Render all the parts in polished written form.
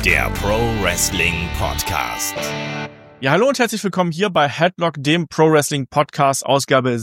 der Pro Wrestling Podcast. Ja, hallo und herzlich willkommen hier bei Headlock, dem Pro Wrestling Podcast, Ausgabe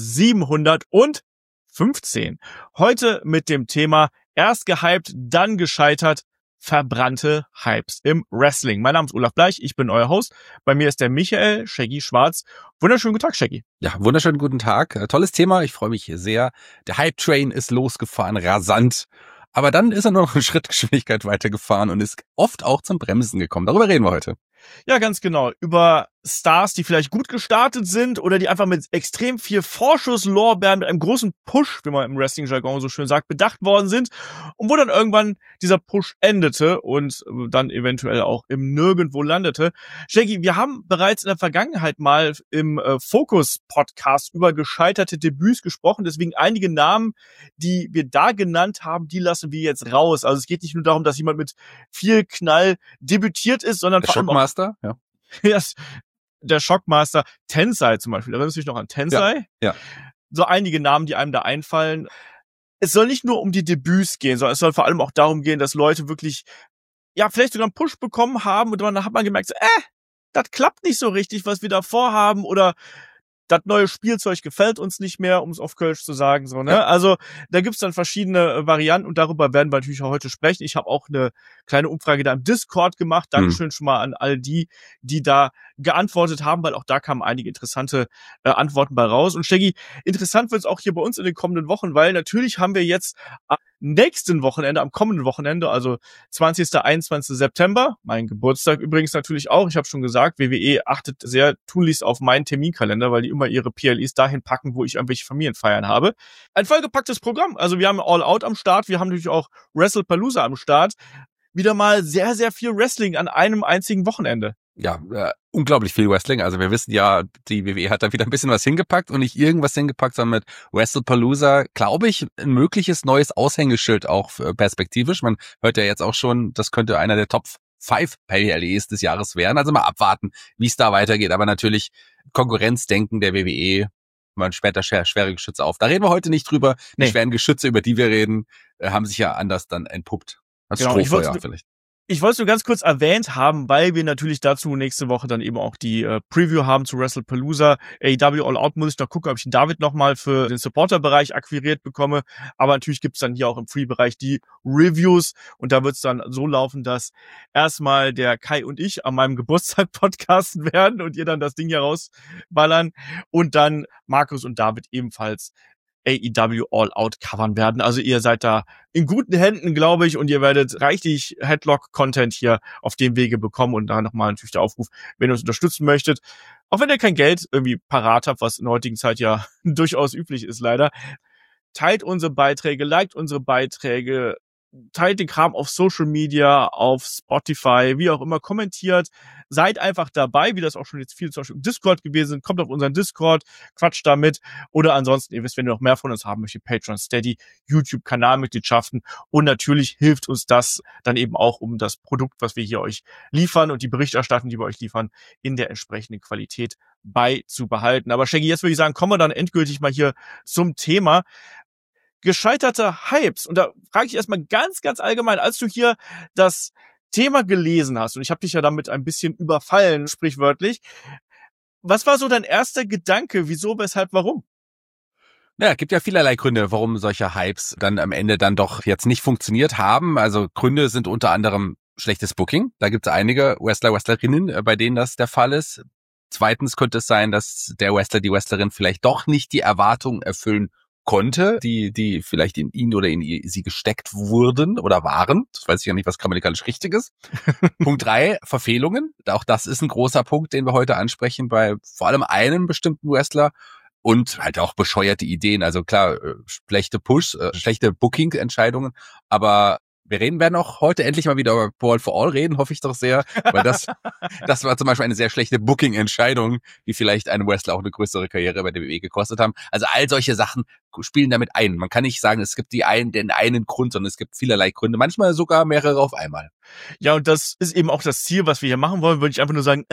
715. Heute mit dem Thema erst gehypt, dann gescheitert, verbrannte Hypes im Wrestling. Mein Name ist Olaf Bleich, ich bin euer Host. Bei mir ist der Michael Shaggy Schwarz. Wunderschönen guten Tag, Shaggy. Ja, wunderschönen guten Tag. Tolles Thema, ich freue mich sehr. Der Hype-Train ist losgefahren, rasant. Aber dann ist er nur noch in Schrittgeschwindigkeit weitergefahren und ist oft auch zum Bremsen gekommen. Darüber reden wir heute. Ja, ganz genau. Über Stars, die vielleicht gut gestartet sind oder die einfach mit extrem viel Vorschusslorbeeren, mit einem großen Push, wie man im Wrestling-Jargon so schön sagt, bedacht worden sind und wo dann irgendwann dieser Push endete und dann eventuell auch im Nirgendwo landete. Shaggy, wir haben bereits in der Vergangenheit mal im Focus-Podcast über gescheiterte Debüts gesprochen, deswegen einige Namen, die wir da genannt haben, die lassen wir jetzt raus. Also es geht nicht nur darum, dass jemand mit viel Knall debütiert ist, sondern der Shockmaster, ja. Yes. Der Shockmaster, Tensai zum Beispiel, erinnerst du dich noch an Tensai? Ja. So einige Namen, die einem da einfallen. Es soll nicht nur um die Debüts gehen, sondern es soll vor allem auch darum gehen, dass Leute wirklich, ja, vielleicht sogar einen Push bekommen haben und dann hat man gemerkt, so, das klappt nicht so richtig, was wir da vorhaben, oder das neue Spielzeug gefällt uns nicht mehr, um es auf Kölsch zu sagen, so, ne? Ja. Also, da gibt's dann verschiedene Varianten und darüber werden wir natürlich auch heute sprechen. Ich habe auch eine kleine Umfrage da im Discord gemacht. Dankeschön schon mal an all die da geantwortet haben, weil auch da kamen einige interessante Antworten bei raus. Und Shaggy, interessant wird's auch hier bei uns in den kommenden Wochen, weil natürlich haben wir jetzt am nächsten Wochenende, am kommenden Wochenende, also 20. 21. September, mein Geburtstag übrigens natürlich auch. Ich habe schon gesagt, WWE achtet sehr tunlichst auf meinen Terminkalender, weil die immer ihre PLEs dahin packen, wo ich irgendwelche Familienfeiern habe. Ein vollgepacktes Programm. Also wir haben All Out am Start, wir haben natürlich auch WrestlePalooza am Start. Wieder mal sehr, sehr viel Wrestling an einem einzigen Wochenende. Ja, unglaublich viel Wrestling. Also wir wissen ja, die WWE hat da wieder ein bisschen was hingepackt und nicht irgendwas hingepackt, sondern mit WrestlePalooza, glaube ich, ein mögliches neues Aushängeschild auch perspektivisch. Man hört ja jetzt auch schon, das könnte einer der Top 5 PLEs des Jahres werden. Also mal abwarten, wie es da weitergeht. Aber natürlich Konkurrenzdenken der WWE, man sperrt da schwere Geschütze auf. Da reden wir heute nicht drüber. Die schweren Geschütze, über die wir reden, haben sich ja anders dann entpuppt. Das genau, Strohfeuer vielleicht. Ich wollte es nur ganz kurz erwähnt haben, weil wir natürlich dazu nächste Woche dann eben auch die Preview haben zu WrestlePalooza. AEW All Out muss ich noch gucken, ob ich den David nochmal für den Supporter-Bereich akquiriert bekomme. Aber natürlich gibt's dann hier auch im Free-Bereich die Reviews. Und da wird's dann so laufen, dass erstmal der Kai und ich an meinem Geburtstag podcasten werden und ihr dann das Ding hier rausballern. Und dann Markus und David ebenfalls AEW All Out covern werden. Also ihr seid da in guten Händen, glaube ich, und ihr werdet reichlich Headlock-Content hier auf dem Wege bekommen. Und da nochmal natürlich der Aufruf, wenn ihr uns unterstützen möchtet, auch wenn ihr kein Geld irgendwie parat habt, was in der heutigen Zeit ja durchaus üblich ist leider, teilt unsere Beiträge, liked unsere Beiträge, teilt den Kram auf Social Media, auf Spotify, wie auch immer, kommentiert, seid einfach dabei, wie das auch schon jetzt viele zum Beispiel im Discord gewesen sind, kommt auf unseren Discord, quatscht da mit, oder ansonsten, ihr wisst, wenn ihr noch mehr von uns haben möchtet, Patreon, Steady, YouTube-Kanalmitgliedschaften, und natürlich hilft uns das dann eben auch, um das Produkt, was wir hier euch liefern und die Berichterstattung, die wir euch liefern, in der entsprechenden Qualität beizubehalten. Aber Shaggy, jetzt würde ich sagen, kommen wir dann endgültig mal hier zum Thema gescheiterte Hypes. Und da frage ich erstmal ganz, ganz allgemein, als du hier das Thema gelesen hast, und ich habe dich ja damit ein bisschen überfallen, sprichwörtlich, was war so dein erster Gedanke? Wieso, weshalb, warum? Ja, gibt ja vielerlei Gründe, warum solche Hypes dann am Ende dann doch jetzt nicht funktioniert haben. Also Gründe sind unter anderem schlechtes Booking. Da gibt es einige Wrestler, Wrestlerinnen, bei denen das der Fall ist. Zweitens könnte es sein, dass der Wrestler, die Wrestlerin vielleicht doch nicht die Erwartungen erfüllen konnte, die vielleicht in ihn oder in sie gesteckt wurden oder waren. Das weiß ich ja nicht, was grammatikalisch richtig ist. Punkt 3, Verfehlungen. Auch das ist ein großer Punkt, den wir heute ansprechen bei vor allem einem bestimmten Wrestler. Und halt auch bescheuerte Ideen. Also klar, schlechte Push, schlechte Booking-Entscheidungen, aber wir werden auch heute endlich mal wieder über Brawl for All reden, hoffe ich doch sehr, weil das war zum Beispiel eine sehr schlechte Booking-Entscheidung, die vielleicht einem Wrestler auch eine größere Karriere bei der WWE gekostet haben. Also all solche Sachen spielen damit ein. Man kann nicht sagen, es gibt den einen Grund, sondern es gibt vielerlei Gründe, manchmal sogar mehrere auf einmal. Ja, und das ist eben auch das Ziel, was wir hier machen wollen, würde ich einfach nur sagen,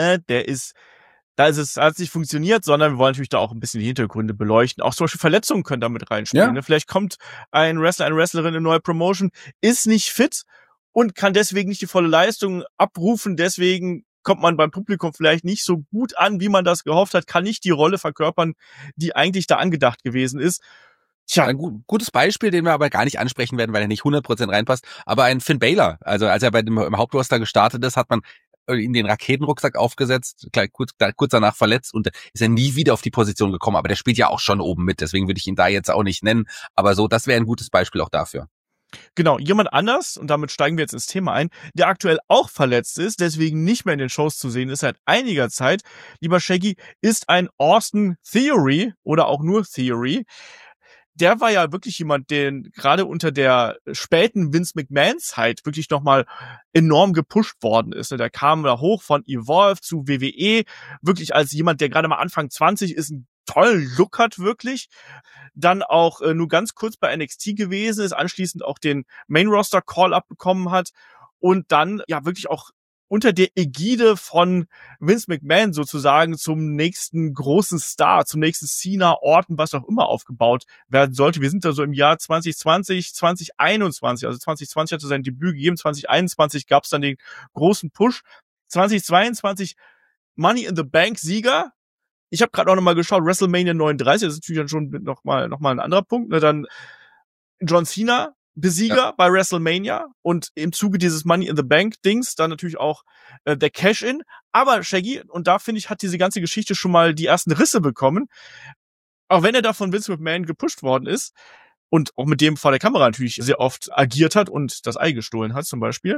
hat es nicht funktioniert, sondern wir wollen natürlich da auch ein bisschen die Hintergründe beleuchten. Auch solche Verletzungen können da mit reinspielen. Ja. Ne? Vielleicht kommt ein Wrestler, eine Wrestlerin in eine neue Promotion, ist nicht fit und kann deswegen nicht die volle Leistung abrufen. Deswegen kommt man beim Publikum vielleicht nicht so gut an, wie man das gehofft hat, kann nicht die Rolle verkörpern, die eigentlich da angedacht gewesen ist. Tja. Ein gutes Beispiel, den wir aber gar nicht ansprechen werden, weil er nicht 100% reinpasst, aber ein Finn Balor, also als er im Hauptroster gestartet ist, hat man in den Raketenrucksack aufgesetzt, kurz danach verletzt und ist er nie wieder auf die Position gekommen, aber der spielt ja auch schon oben mit, deswegen würde ich ihn da jetzt auch nicht nennen, aber so, das wäre ein gutes Beispiel auch dafür. Genau, jemand anders, und damit steigen wir jetzt ins Thema ein, der aktuell auch verletzt ist, deswegen nicht mehr in den Shows zu sehen ist seit einiger Zeit, lieber Shaggy, ist ein Austin Theory oder auch nur Theory. Der war ja wirklich jemand, den gerade unter der späten Vince McMahon-Zeit wirklich nochmal enorm gepusht worden ist. Der kam da hoch von Evolve zu WWE, wirklich als jemand, der gerade mal Anfang 20 ist, einen tollen Look hat wirklich. Dann auch nur ganz kurz bei NXT gewesen ist, anschließend auch den Main-Roster-Call-Up bekommen hat und dann ja wirklich auch unter der Ägide von Vince McMahon sozusagen zum nächsten großen Star, zum nächsten Cena, Orton, was auch immer aufgebaut werden sollte. Wir sind da so im Jahr 2020, 2021. Also 2020 hatte sein Debüt gegeben, 2021 gab es dann den großen Push. 2022 Money in the Bank Sieger. Ich habe gerade auch nochmal geschaut, WrestleMania 39, das ist natürlich dann schon noch mal ein anderer Punkt. Ne? Dann John Cena, Besieger bei WrestleMania und im Zuge dieses Money in the Bank Dings dann natürlich auch der Cash-In. Aber Shaggy, und da finde ich, hat diese ganze Geschichte schon mal die ersten Risse bekommen. Auch wenn er da von Vince McMahon gepusht worden ist und auch mit dem vor der Kamera natürlich sehr oft agiert hat und das Ei gestohlen hat zum Beispiel.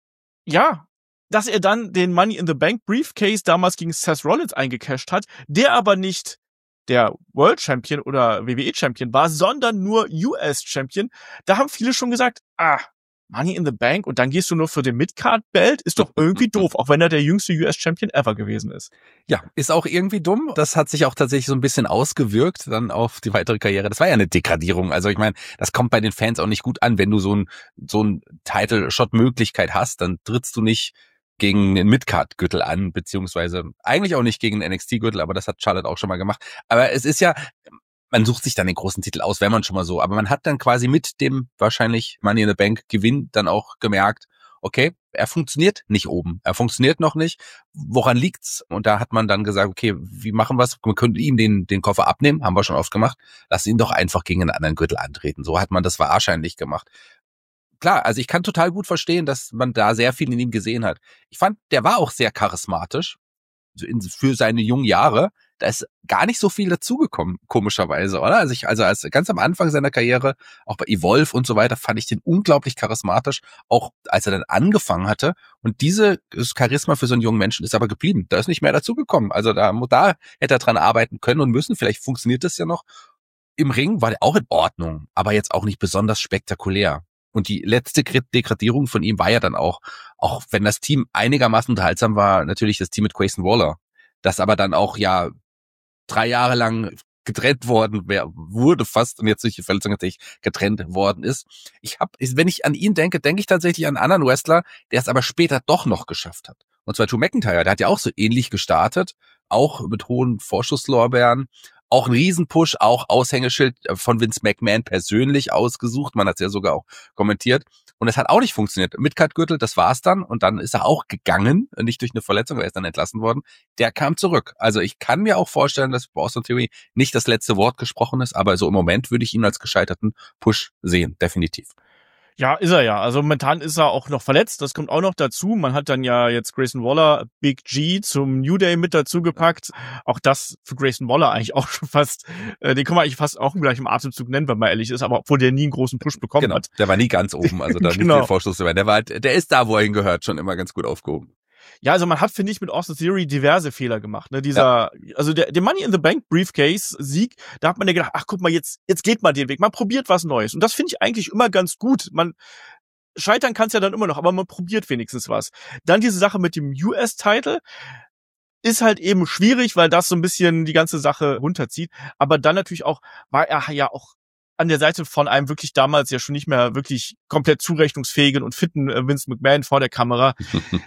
Ja, dass er dann den Money in the Bank Briefcase damals gegen Seth Rollins eingecasht hat, der aber nicht der World Champion oder WWE Champion war, sondern nur US Champion. Da haben viele schon gesagt, Money in the Bank und dann gehst du nur für den Midcard-Belt, ist doch irgendwie doof, auch wenn er der jüngste US Champion ever gewesen ist. Ja, ist auch irgendwie dumm. Das hat sich auch tatsächlich so ein bisschen ausgewirkt dann auf die weitere Karriere. Das war ja eine Degradierung. Also ich meine, das kommt bei den Fans auch nicht gut an, wenn du so ein Title-Shot-Möglichkeit hast, dann trittst du nicht gegen den Midcard-Gürtel an, beziehungsweise eigentlich auch nicht gegen den NXT-Gürtel, aber das hat Charlotte auch schon mal gemacht. Aber es ist ja, man sucht sich dann den großen Titel aus, wenn man schon mal so, aber man hat dann quasi mit dem wahrscheinlich Money in the Bank Gewinn dann auch gemerkt, okay, er funktioniert nicht oben, er funktioniert noch nicht, woran liegt's? Und da hat man dann gesagt, okay, wie machen wir's? Wir können ihm den Koffer abnehmen, haben wir schon oft gemacht, lass ihn doch einfach gegen einen anderen Gürtel antreten. So hat man das wahrscheinlich gemacht. Klar, also ich kann total gut verstehen, dass man da sehr viel in ihm gesehen hat. Ich fand, der war auch sehr charismatisch für seine jungen Jahre. Da ist gar nicht so viel dazugekommen, komischerweise, oder? Also als ganz am Anfang seiner Karriere, auch bei Evolve und so weiter, fand ich den unglaublich charismatisch, auch als er dann angefangen hatte. Und dieses Charisma für so einen jungen Menschen ist aber geblieben. Da ist nicht mehr dazugekommen. Also da hätte er dran arbeiten können und müssen. Vielleicht funktioniert das ja noch. Im Ring war der auch in Ordnung, aber jetzt auch nicht besonders spektakulär. Und die letzte Degradierung von ihm war ja dann auch wenn das Team einigermaßen unterhaltsam war, natürlich das Team mit Grayson Waller, das aber dann auch ja 3 Jahre lang getrennt worden wurde fast und jetzt durch die Verletzung tatsächlich getrennt worden ist. Wenn ich an ihn denke ich tatsächlich an einen anderen Wrestler, der es aber später doch noch geschafft hat. Und zwar Drew McIntyre, der hat ja auch so ähnlich gestartet, auch mit hohen Vorschusslorbeeren. Auch ein Riesenpush, auch Aushängeschild von Vince McMahon persönlich ausgesucht. Man hat es ja sogar auch kommentiert. Und es hat auch nicht funktioniert. Midcard-Gürtel, das war's dann. Und dann ist er auch gegangen, nicht durch eine Verletzung, er ist dann entlassen worden. Der kam zurück. Also ich kann mir auch vorstellen, dass bei Austin Theory nicht das letzte Wort gesprochen ist, aber so im Moment würde ich ihn als gescheiterten Push sehen, definitiv. Ja, ist er ja. Also momentan ist er auch noch verletzt. Das kommt auch noch dazu. Man hat dann ja jetzt Grayson Waller, Big G zum New Day mit dazu gepackt. Auch das für Grayson Waller eigentlich auch schon fast, den kann man eigentlich fast auch gleich im Atemzug nennen, wenn man ehrlich ist, aber obwohl der nie einen großen Push bekommen hat. Der war nie ganz oben, also da nicht den Vorschuss zu werden. Der ist da, wo er hingehört, schon immer ganz gut aufgehoben. Ja, also man hat, finde ich, mit Austin Theory diverse Fehler gemacht. Ne? Also der Money in the Bank Briefcase Sieg, da hat man ja gedacht, ach guck mal, jetzt geht man den Weg, man probiert was Neues. Und das finde ich eigentlich immer ganz gut. Man scheitern kann es ja dann immer noch, aber man probiert wenigstens was. Dann diese Sache mit dem US-Title ist halt eben schwierig, weil das so ein bisschen die ganze Sache runterzieht. Aber dann natürlich auch, war er ja auch an der Seite von einem wirklich damals ja schon nicht mehr wirklich komplett zurechnungsfähigen und fitten Vince McMahon vor der Kamera.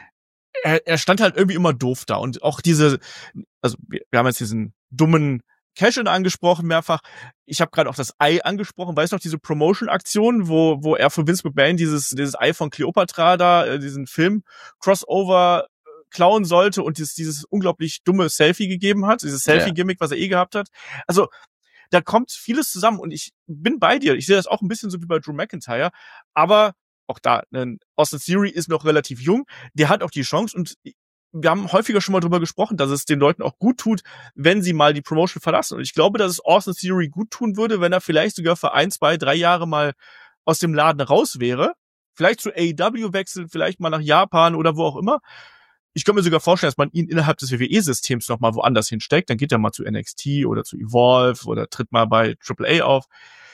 Er stand halt irgendwie immer doof da und auch also wir haben jetzt diesen dummen Cash-In angesprochen mehrfach. Ich habe gerade auch das Ei angesprochen. Weißt du noch, diese Promotion-Aktion, wo er für Vince McMahon dieses Ei von Cleopatra da, diesen Film-Crossover klauen sollte und dieses unglaublich dumme Selfie gegeben hat, dieses Selfie-Gimmick, was er gehabt hat. Also da kommt vieles zusammen und ich bin bei dir. Ich sehe das auch ein bisschen so wie bei Drew McIntyre, aber auch da, Austin Theory ist noch relativ jung, der hat auch die Chance und wir haben häufiger schon mal drüber gesprochen, dass es den Leuten auch gut tut, wenn sie mal die Promotion verlassen. Und ich glaube, dass es Austin Theory gut tun würde, wenn er vielleicht sogar für 1, 2, 3 Jahre mal aus dem Laden raus wäre. Vielleicht zu AEW wechseln, vielleicht mal nach Japan oder wo auch immer. Ich könnte mir sogar vorstellen, dass man ihn innerhalb des WWE-Systems noch mal woanders hinsteckt. Dann geht er mal zu NXT oder zu Evolve oder tritt mal bei AAA auf.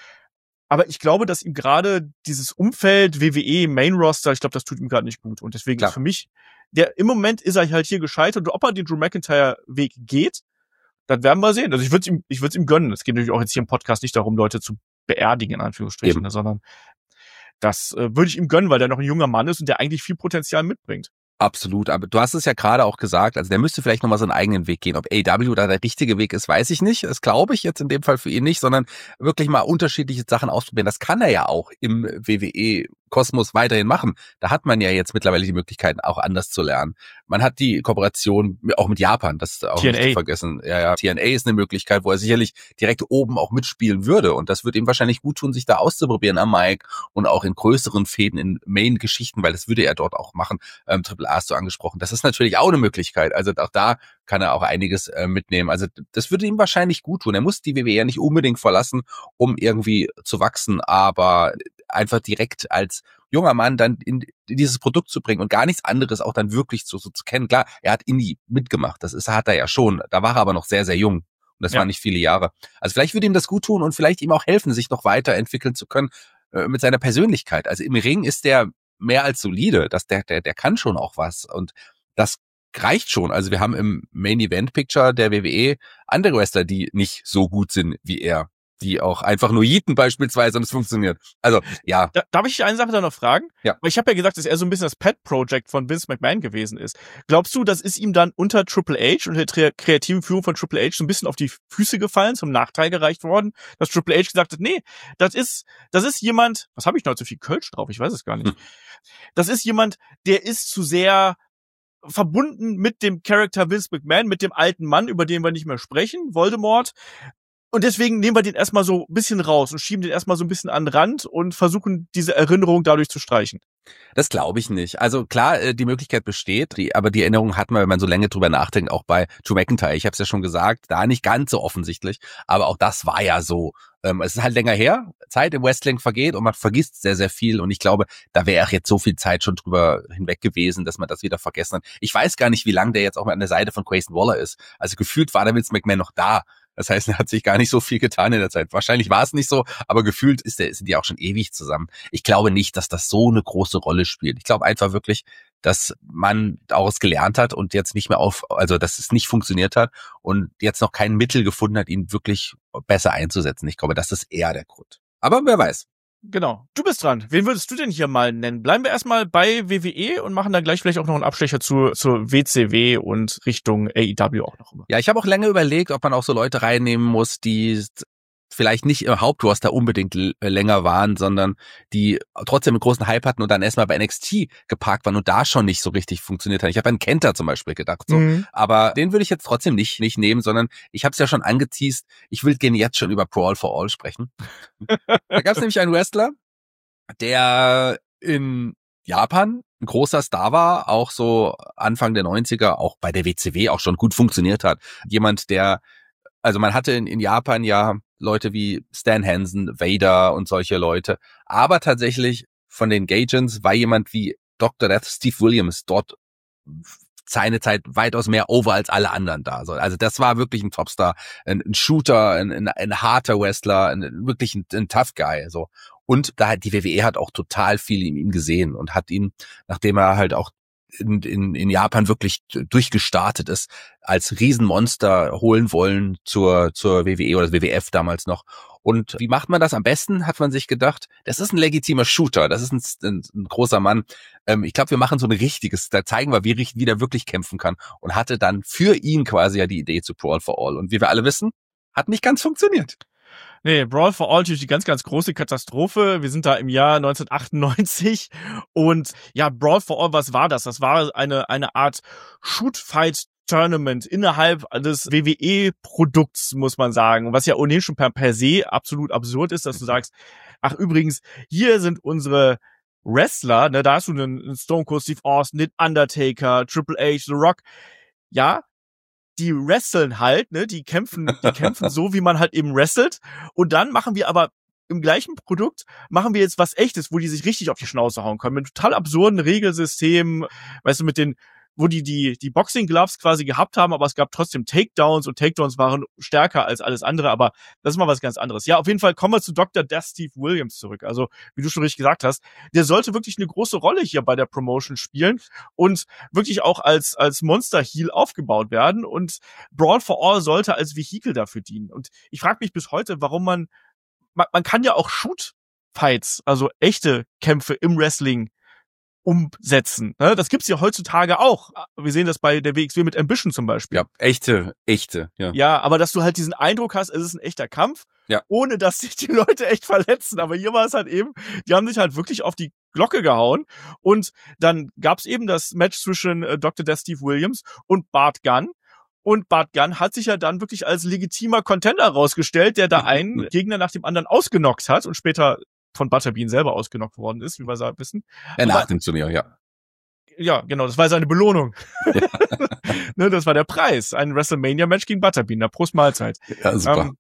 Aber ich glaube, dass ihm gerade dieses Umfeld WWE Main Roster, ich glaube, das tut ihm gerade nicht gut. Und deswegen ist für mich, im Moment ist er halt hier gescheitert. Und ob er den Drew McIntyre Weg geht, das werden wir sehen. Also ich würde es ihm gönnen. Es geht natürlich auch jetzt hier im Podcast nicht darum, Leute zu beerdigen, in Anführungsstrichen, sondern das würde ich ihm gönnen, weil der noch ein junger Mann ist und der eigentlich viel Potenzial mitbringt. Absolut, aber du hast es ja gerade auch gesagt, also der müsste vielleicht nochmal seinen eigenen Weg gehen. Ob AEW da der richtige Weg ist, weiß ich nicht. Das glaube ich jetzt in dem Fall für ihn nicht, sondern wirklich mal unterschiedliche Sachen ausprobieren. Das kann er ja auch im WWE-Kosmos weiterhin machen. Da hat man ja jetzt mittlerweile die Möglichkeiten, auch anders zu lernen. Man hat die Kooperation auch mit Japan, das ist auch nicht zu vergessen. Ja, TNA ist eine Möglichkeit, wo er sicherlich direkt oben auch mitspielen würde. Und das wird ihm wahrscheinlich gut tun, sich da auszuprobieren am Mic und auch in größeren Fäden, in Main-Geschichten, weil das würde er dort auch machen. Triple A hast du angesprochen. Das ist natürlich auch eine Möglichkeit. Also auch da kann er auch einiges mitnehmen. Also das würde ihm wahrscheinlich gut tun. Er muss die WWE ja nicht unbedingt verlassen, um irgendwie zu wachsen, aber einfach direkt als junger Mann dann in dieses Produkt zu bringen und gar nichts anderes auch dann wirklich so zu kennen. Klar, er hat Indie mitgemacht. Hat er ja schon. Da war er aber noch sehr, sehr jung. Und das waren nicht viele Jahre. Also vielleicht würde ihm das gut tun und vielleicht ihm auch helfen, sich noch weiterentwickeln zu können mit seiner Persönlichkeit. Also im Ring ist der mehr als solide. Der kann schon auch was. Und das reicht schon. Also wir haben im Main Event Picture der WWE andere Wrestler, die nicht so gut sind wie er. Die auch einfach nur yeeten beispielsweise und es funktioniert. Also, ja. Darf ich eine Sache da noch fragen? Ja. Weil ich habe ja gesagt, dass er so ein bisschen das Pet-Project von Vince McMahon gewesen ist. Glaubst du, das ist ihm dann unter Triple H und der kreativen Führung von Triple H so ein bisschen auf die Füße gefallen, zum Nachteil gereicht worden, dass Triple H gesagt hat, nee, das ist jemand, was habe ich noch, so viel Kölsch drauf, ich weiß es gar nicht. Das ist jemand, der ist zu sehr verbunden mit dem Charakter Vince McMahon, mit dem alten Mann, über den wir nicht mehr sprechen, Voldemort. Und deswegen nehmen wir den erstmal so ein bisschen raus und schieben den erstmal so ein bisschen an den Rand und versuchen, diese Erinnerung dadurch zu streichen. Das glaube ich nicht. Also klar, die Möglichkeit besteht, aber die Erinnerung hat man, wenn man so länger drüber nachdenkt, auch bei Drew McIntyre. Ich habe es ja schon gesagt, da nicht ganz so offensichtlich, aber auch das war ja so. Es ist halt länger her, Zeit im Wrestling vergeht und man vergisst sehr, sehr viel und ich glaube, da wäre auch jetzt so viel Zeit schon drüber hinweg gewesen, dass man das wieder vergessen hat. Ich weiß gar nicht, wie lange der jetzt auch mal an der Seite von Grayson Waller ist. Also gefühlt war der Vince McMahon noch da. Das heißt, er hat sich gar nicht so viel getan in der Zeit. Wahrscheinlich war es nicht so, aber gefühlt sind die auch schon ewig zusammen. Ich glaube nicht, dass das so eine große Rolle spielt. Ich glaube einfach wirklich, dass man daraus gelernt hat und jetzt nicht mehr also dass es nicht funktioniert hat und jetzt noch kein Mittel gefunden hat, ihn wirklich besser einzusetzen. Ich glaube, das ist eher der Grund. Aber wer weiß. Genau. Du bist dran. Wen würdest du denn hier mal nennen? Bleiben wir erstmal bei WWE und machen dann gleich vielleicht auch noch einen Abstecher zur WCW und Richtung AEW auch noch. Ja, ich habe auch länger überlegt, ob man auch so Leute reinnehmen muss, die vielleicht nicht im Hauptroster unbedingt länger waren, sondern die trotzdem einen großen Hype hatten und dann erstmal bei NXT geparkt waren und da schon nicht so richtig funktioniert hat. Ich habe an Kenta zum Beispiel gedacht, so. Aber den würde ich jetzt trotzdem nicht nehmen, sondern ich habe es ja schon angeteast, ich will gerne jetzt schon über Brawl for All sprechen. Da gab es nämlich einen Wrestler, der in Japan ein großer Star war, auch so Anfang der 90er, auch bei der WCW auch schon gut funktioniert hat. Jemand, also man hatte in Japan ja Leute wie Stan Hansen, Vader und solche Leute. Aber tatsächlich von den Gaijins war jemand wie Dr. Death, Steve Williams, dort seine Zeit weitaus mehr over als alle anderen da. Also das war wirklich ein Topstar, ein Shooter, ein harter Wrestler, wirklich ein Tough Guy. So. Und die WWE hat auch total viel in ihm gesehen und hat ihn, nachdem er halt auch in Japan wirklich durchgestartet ist, als Riesenmonster holen wollen zur WWE oder WWF damals noch. Und wie macht man das am besten, hat man sich gedacht. Das ist ein legitimer Shooter, das ist ein großer Mann. Ich glaube, wir machen so ein richtiges, da zeigen wir, wie der wirklich kämpfen kann. Und hatte dann für ihn quasi ja die Idee zu Brawl for All. Und wie wir alle wissen, hat nicht ganz funktioniert. Nee, Brawl for All natürlich die ganz, ganz große Katastrophe. Wir sind da im Jahr 1998 und ja, Brawl for All, was war das? Das war eine Art Shoot-Fight-Tournament innerhalb des WWE-Produkts, muss man sagen. Was ja ohnehin schon per se absolut absurd ist, dass du sagst, ach übrigens, hier sind unsere Wrestler, ne, da hast du einen Stone Cold Steve Austin, den Undertaker, Triple H, The Rock. Ja, die wresteln halt, ne, die kämpfen so, wie man halt eben wrestelt. Und dann machen wir aber im gleichen Produkt, machen wir jetzt was Echtes, wo die sich richtig auf die Schnauze hauen können. Mit einem total absurden Regelsystem, weißt du, mit den, wo die Boxing Gloves quasi gehabt haben, aber es gab trotzdem Takedowns und Takedowns waren stärker als alles andere, aber das ist mal was ganz anderes. Ja, auf jeden Fall kommen wir zu Dr. Death Steve Williams zurück. Also, wie du schon richtig gesagt hast, der sollte wirklich eine große Rolle hier bei der Promotion spielen und wirklich auch als Monster-Heel aufgebaut werden und Brawl for All sollte als Vehikel dafür dienen. Und ich frage mich bis heute, warum man kann ja auch Shoot-Fights, also echte Kämpfe im Wrestling umsetzen. Das gibt's ja heutzutage auch. Wir sehen das bei der WXW mit Ambition zum Beispiel. Ja, echte, ja. Ja, aber dass du halt diesen Eindruck hast, es ist ein echter Kampf, ja, ohne dass sich die Leute echt verletzen. Aber hier war es halt eben, die haben sich halt wirklich auf die Glocke gehauen. Und dann gab's eben das Match zwischen Dr. Death Steve Williams und Bart Gunn. Und Bart Gunn hat sich ja dann wirklich als legitimer Contender rausgestellt, der da einen Gegner nach dem anderen ausgenockt hat und später von Butterbean selber ausgenockt worden ist, wie wir wissen. Nach dem Turnier, ja. Ja, genau, das war seine Belohnung. Ja. Ne, das war der Preis. Ein WrestleMania-Match gegen Butterbean, der Prost Mahlzeit. Ja, super.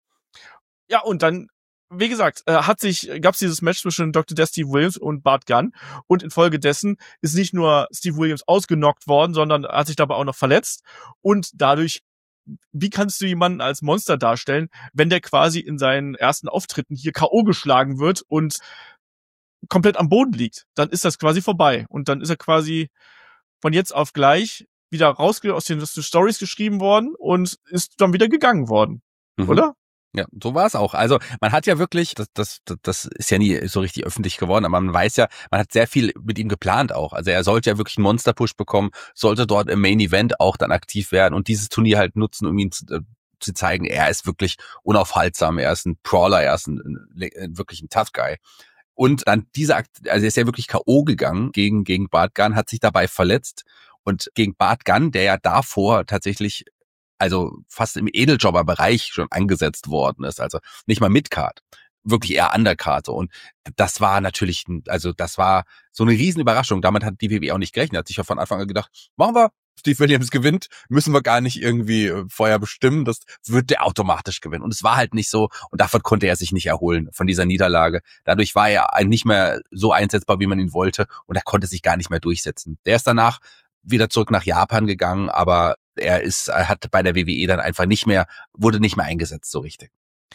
Ja, und dann, wie gesagt, gab's dieses Match zwischen Dr. Death Steve Williams und Bart Gunn und infolgedessen ist nicht nur Steve Williams ausgenockt worden, sondern hat sich dabei auch noch verletzt und dadurch, wie kannst du jemanden als Monster darstellen, wenn der quasi in seinen ersten Auftritten hier K.O. geschlagen wird und komplett am Boden liegt? Dann ist das quasi vorbei. Und dann ist er quasi von jetzt auf gleich wieder aus den Stories geschrieben worden und ist dann wieder gegangen worden. Oder? Ja, so war es auch. Also man hat ja wirklich, das ist ja nie so richtig öffentlich geworden, aber man weiß ja, man hat sehr viel mit ihm geplant auch. Also er sollte ja wirklich einen Monster-Push bekommen, sollte dort im Main Event auch dann aktiv werden und dieses Turnier halt nutzen, um ihn zu zeigen, er ist wirklich unaufhaltsam, er ist ein Brawler, er ist wirklich ein Tough Guy. Und dann also er ist ja wirklich K.O. gegangen gegen Bart Gunn, hat sich dabei verletzt und gegen Bart Gunn, der ja davor tatsächlich also fast im Edeljobber-Bereich schon angesetzt worden ist, also nicht mal Midcard, wirklich eher Undercard. Und das war natürlich, also das war so eine Riesenüberraschung. Damit hat die WWE auch nicht gerechnet. Hat sich ja von Anfang an gedacht, machen wir, Steve Williams gewinnt, müssen wir gar nicht irgendwie vorher bestimmen, das wird der automatisch gewinnen. Und es war halt nicht so und davon konnte er sich nicht erholen, von dieser Niederlage. Dadurch war er nicht mehr so einsetzbar, wie man ihn wollte und er konnte sich gar nicht mehr durchsetzen. Der ist danach wieder zurück nach Japan gegangen, aber er hat bei der WWE dann einfach wurde nicht mehr eingesetzt so richtig.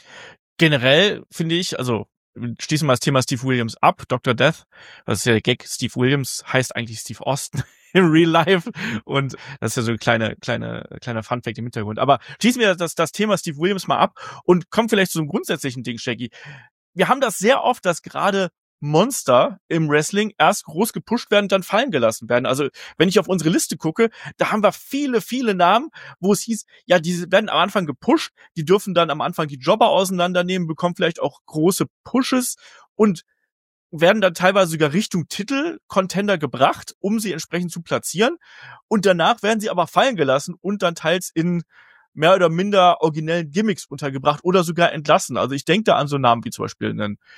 Generell finde ich, also schließen wir das Thema Steve Williams ab, Dr. Death, das ist ja der Gag, Steve Williams heißt eigentlich Steve Austin im Real Life und das ist ja so ein kleiner Funfact im Hintergrund. Aber schließen wir das Thema Steve Williams mal ab und kommen vielleicht zu einem grundsätzlichen Ding, Shaggy. Wir haben das sehr oft, dass gerade Monster im Wrestling erst groß gepusht werden, dann fallen gelassen werden. Also wenn ich auf unsere Liste gucke, da haben wir viele, viele Namen, wo es hieß, ja, die werden am Anfang gepusht, die dürfen dann am Anfang die Jobber auseinandernehmen, bekommen vielleicht auch große Pushes und werden dann teilweise sogar Richtung Titel-Contender gebracht, um sie entsprechend zu platzieren. Und danach werden sie aber fallen gelassen und dann teils in mehr oder minder originellen Gimmicks untergebracht oder sogar entlassen. Also ich denke da an so Namen wie zum Beispiel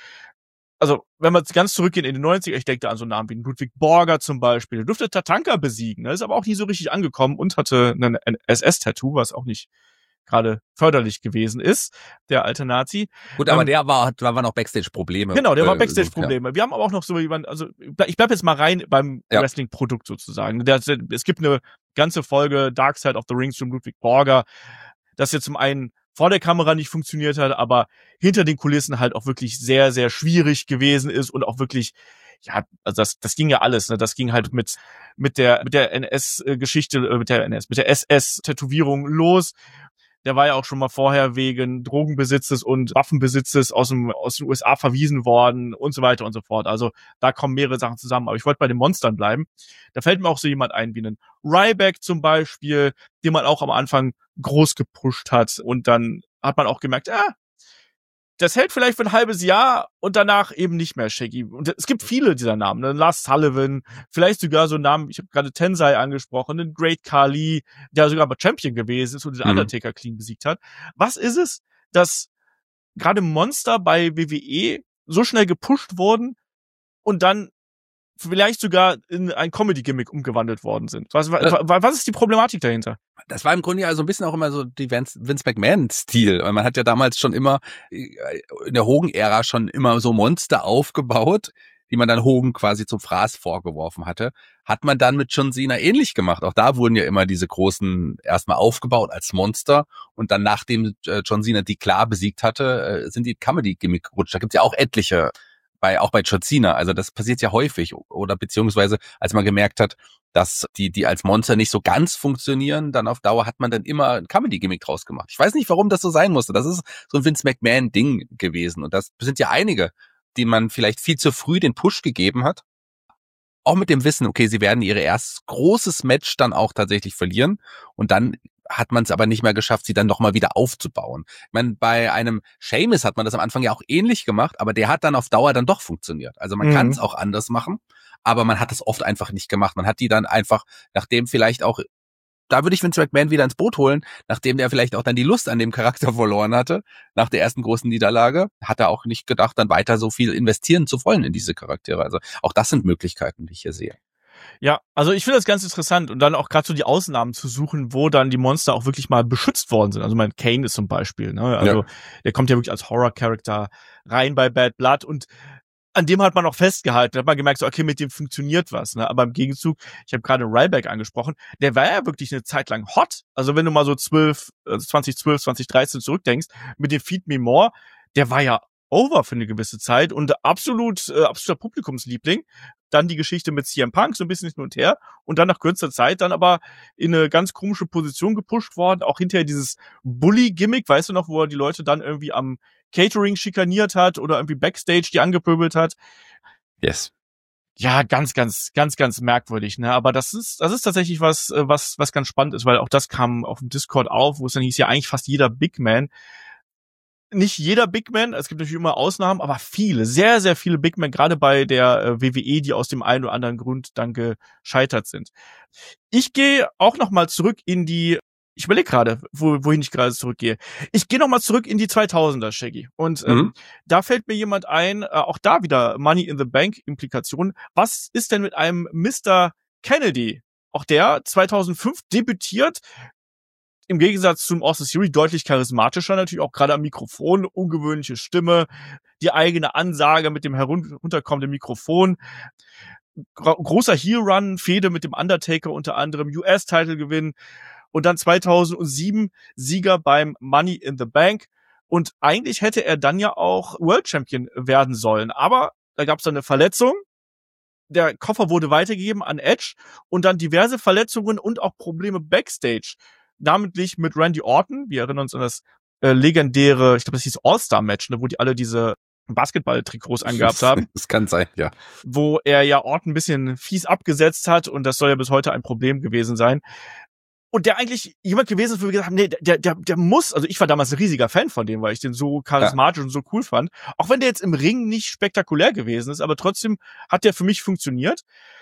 also, wenn wir ganz zurückgehen in die 90er, ich denke da an so Namen wie Ludwig Borger zum Beispiel. Der durfte Tatanka besiegen, ist aber auch nie so richtig angekommen und hatte ein SS-Tattoo, was auch nicht gerade förderlich gewesen ist, der alte Nazi. Gut, aber da waren noch Backstage-Probleme. Genau, der war Backstage-Probleme. Ja. Wir haben aber auch noch so jemanden, also ich bleib jetzt mal rein beim Wrestling-Produkt sozusagen. Es gibt eine ganze Folge Dark Side of the Ring zum Ludwig Borger, das jetzt zum einen vor der Kamera nicht funktioniert hat, aber hinter den Kulissen halt auch wirklich sehr, sehr schwierig gewesen ist und auch wirklich, ja, also das ging ja alles, ne? Das ging halt mit der NS-Geschichte, mit der SS-Tätowierung los. Der war ja auch schon mal vorher wegen Drogenbesitzes und Waffenbesitzes aus den USA verwiesen worden und so weiter und so fort. Also da kommen mehrere Sachen zusammen. Aber ich wollte bei den Monstern bleiben. Da fällt mir auch so jemand ein wie einen Ryback zum Beispiel, den man auch am Anfang groß gepusht hat und dann hat man auch gemerkt, das hält vielleicht für ein halbes Jahr und danach eben nicht mehr, Shaggy. Und es gibt viele dieser Namen, ne? Lars Sullivan, vielleicht sogar so Namen, ich habe gerade Tensai angesprochen, den Great Khali, der sogar mal Champion gewesen ist und den Undertaker clean besiegt hat. Was ist es, dass gerade Monster bei WWE so schnell gepusht wurden und dann vielleicht sogar in ein Comedy-Gimmick umgewandelt worden sind? Was ist die Problematik dahinter? Das war im Grunde ja so ein bisschen auch immer so die Vince McMahon-Stil. Man hat ja damals schon immer, in der Hogan-Ära schon immer so Monster aufgebaut, die man dann Hogan quasi zum Fraß vorgeworfen hatte. Hat man dann mit John Cena ähnlich gemacht. Auch da wurden ja immer diese großen erstmal aufgebaut als Monster und dann nachdem John Cena die klar besiegt hatte, sind die Comedy-Gimmick gerutscht. Da gibt's ja auch etliche, auch bei John Cena. Also das passiert ja häufig. Oder beziehungsweise, als man gemerkt hat, dass die als Monster nicht so ganz funktionieren, dann auf Dauer hat man dann immer ein Comedy-Gimmick draus gemacht. Ich weiß nicht, warum das so sein musste. Das ist so ein Vince McMahon-Ding gewesen. Und das sind ja einige, denen man vielleicht viel zu früh den Push gegeben hat. Auch mit dem Wissen, okay, sie werden ihr erstes großes Match dann auch tatsächlich verlieren. Und dann hat man es aber nicht mehr geschafft, sie dann nochmal wieder aufzubauen. Ich meine, bei einem Sheamus hat man das am Anfang ja auch ähnlich gemacht, aber der hat dann auf Dauer dann doch funktioniert. Also man kann es auch anders machen, aber man hat es oft einfach nicht gemacht. Man hat die dann einfach, nachdem vielleicht auch, da würde ich Vince McMahon wieder ins Boot holen, nachdem der vielleicht auch dann die Lust an dem Charakter verloren hatte, nach der ersten großen Niederlage, hat er auch nicht gedacht, dann weiter so viel investieren zu wollen in diese Charaktere. Also auch das sind Möglichkeiten, die ich hier sehe. Ja, also ich finde das ganz interessant und dann auch gerade so die Ausnahmen zu suchen, wo dann die Monster auch wirklich mal beschützt worden sind. Also mein Kane ist zum Beispiel, ne? Also der kommt ja wirklich als Horror-Charakter rein bei Bad Blood und an dem hat man auch festgehalten, da hat man gemerkt, so, okay, mit dem funktioniert was, ne? Aber im Gegenzug, ich habe gerade Ryback angesprochen, der war ja wirklich eine Zeit lang hot. Also wenn du mal so 2012, 2013 zurückdenkst, mit dem Feed Me More, der war ja over für eine gewisse Zeit und absoluter Publikumsliebling. Dann die Geschichte mit CM Punk, so ein bisschen hin und her. Und dann nach kürzester Zeit dann aber in eine ganz komische Position gepusht worden. Auch hinterher dieses Bully-Gimmick, weißt du noch, wo er die Leute dann irgendwie am Catering schikaniert hat oder irgendwie Backstage die angepöbelt hat. Yes. Ja, ganz merkwürdig, ne? Aber das ist tatsächlich was ganz spannend ist, weil auch das kam auf dem Discord auf, wo es dann hieß, ja eigentlich fast jeder Big Man. Nicht jeder Big Man, es gibt natürlich immer Ausnahmen, aber viele, sehr, sehr viele Big Men, gerade bei der WWE, die aus dem einen oder anderen Grund dann gescheitert sind. Ich gehe auch noch mal zurück ich überlege gerade, wohin ich gerade zurückgehe. Ich gehe noch mal zurück in die 2000er, Shaggy. Und da fällt mir jemand ein, auch da wieder Money in the Bank Implikationen. Was ist denn mit einem Mr. Kennedy? Auch der 2005 debütiert, im Gegensatz zum Austin Theory deutlich charismatischer, natürlich auch gerade am Mikrofon, ungewöhnliche Stimme, die eigene Ansage mit dem herunterkommenden Mikrofon, großer Heel-Run, Fehde mit dem Undertaker unter anderem, US-Title-Gewinn und dann 2007 Sieger beim Money in the Bank und eigentlich hätte er dann ja auch World Champion werden sollen, aber da gab es dann eine Verletzung. Der Koffer wurde weitergegeben an Edge und dann diverse Verletzungen und auch Probleme Backstage. Namentlich mit Randy Orton. Wir erinnern uns an das legendäre, ich glaube, das hieß All-Star-Match, ne, wo die alle diese Basketball-Trikots angehabt haben. Das kann sein, ja. Wo er ja Orton ein bisschen fies abgesetzt hat und das soll ja bis heute ein Problem gewesen sein. Und der eigentlich jemand gewesen ist, wo wir gesagt haben, nee, der muss, also ich war damals ein riesiger Fan von dem, weil ich den so charismatisch und so cool fand. Auch wenn der jetzt im Ring nicht spektakulär gewesen ist, aber trotzdem hat der für mich funktioniert.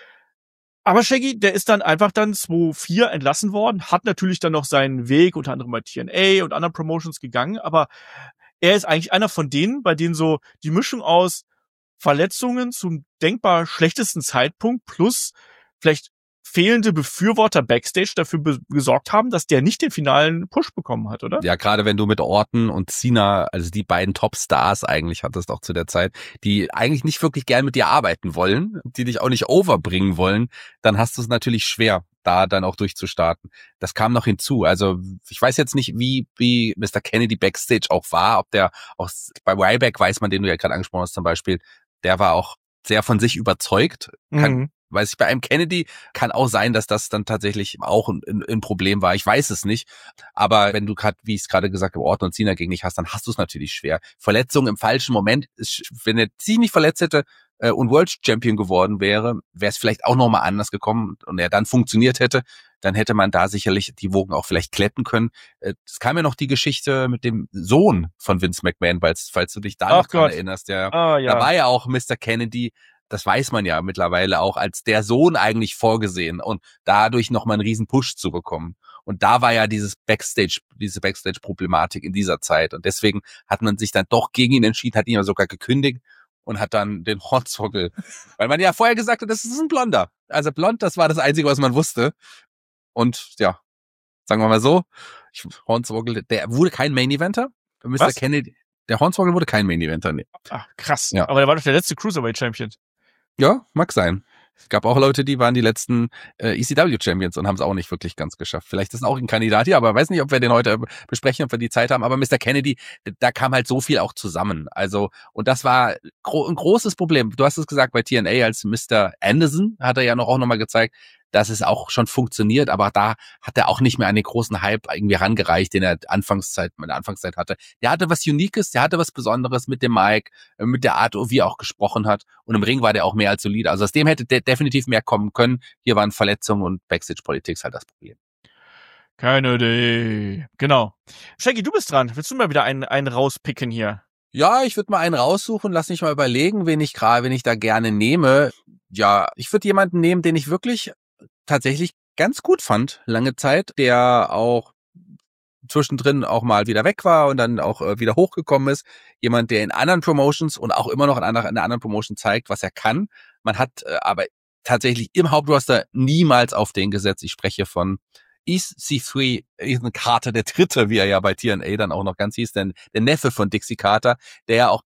Aber Shaggy, der ist dann einfach 2004 entlassen worden, hat natürlich dann noch seinen Weg unter anderem bei TNA und anderen Promotions gegangen, aber er ist eigentlich einer von denen, bei denen so die Mischung aus Verletzungen zum denkbar schlechtesten Zeitpunkt plus vielleicht fehlende Befürworter Backstage dafür gesorgt haben, dass der nicht den finalen Push bekommen hat, oder? Ja, gerade wenn du mit Orton und Cena, also die beiden Top-Stars eigentlich hattest auch zu der Zeit, die eigentlich nicht wirklich gern mit dir arbeiten wollen, die dich auch nicht overbringen wollen, dann hast du es natürlich schwer, da dann auch durchzustarten. Das kam noch hinzu. Also ich weiß jetzt nicht, wie Mr. Kennedy Backstage auch war, ob der auch bei Ryback weiß man, den du ja gerade angesprochen hast zum Beispiel, der war auch sehr von sich überzeugt, weiß ich, bei einem Kennedy kann auch sein, dass das dann tatsächlich auch ein Problem war. Ich weiß es nicht. Aber wenn du gerade, wie ich es gerade gesagt habe, Orton und Cena gegen dich hast, dann hast du es natürlich schwer. Verletzung im falschen Moment, wenn er sich nicht verletzt hätte, und World Champion geworden wäre, wäre es vielleicht auch nochmal anders gekommen und er dann funktioniert hätte, dann hätte man da sicherlich die Wogen auch vielleicht glätten können. Es kam ja noch die Geschichte mit dem Sohn von Vince McMahon, falls du dich da noch dran erinnerst. Da war ja auch Mr. Kennedy, das weiß man ja mittlerweile auch, als der Sohn eigentlich vorgesehen und dadurch nochmal einen riesen Push zu bekommen. Und da war ja diese Backstage-Problematik in dieser Zeit. Und deswegen hat man sich dann doch gegen ihn entschieden, hat ihn ja sogar gekündigt und hat dann den Hornswoggle, weil man ja vorher gesagt hat, das ist ein Blonder. Also blond, das war das Einzige, was man wusste. Und ja, sagen wir mal so, Hornswoggle, der wurde kein Main-Eventer. Mr. Kennedy, der Hornswoggle wurde kein Main-Eventer. Nee. Ach, krass. Ja. Aber der war doch der letzte Cruiserweight-Champion. Ja, mag sein. Es gab auch Leute, die waren die letzten ECW-Champions und haben es auch nicht wirklich ganz geschafft. Vielleicht ist auch ein Kandidat hier, aber ich weiß nicht, ob wir den heute besprechen, ob wir die Zeit haben. Aber Mr. Kennedy, da kam halt so viel auch zusammen. Also, und das war ein großes Problem. Du hast es gesagt, bei TNA als Mr. Anderson hat er ja auch nochmal gezeigt, dass es auch schon funktioniert, aber da hat er auch nicht mehr an den großen Hype irgendwie rangereicht, den er in der Anfangszeit hatte. Der hatte was Uniques, der hatte was Besonderes mit dem Mic, mit der Art, wie er auch gesprochen hat. Und im Ring war der auch mehr als solide. Also aus dem hätte definitiv mehr kommen können. Hier waren Verletzungen und Backstage-Politik halt das Problem. Keine Idee. Genau. Shaggy, du bist dran. Willst du mal wieder einen rauspicken hier? Ja, ich würde mal einen raussuchen. Lass mich mal überlegen, wen ich da gerne nehme. Ja, ich würde jemanden nehmen, den ich wirklich tatsächlich ganz gut fand, lange Zeit, der auch zwischendrin auch mal wieder weg war und dann auch wieder hochgekommen ist. Jemand, der in anderen Promotions und auch immer noch in einer anderen Promotion zeigt, was er kann. Man hat aber tatsächlich im Hauptroster niemals auf den gesetzt. Ich spreche von EC3, Ethan Carter, der Dritte, wie er ja bei TNA dann auch noch ganz hieß, denn der Neffe von Dixie Carter, der ja auch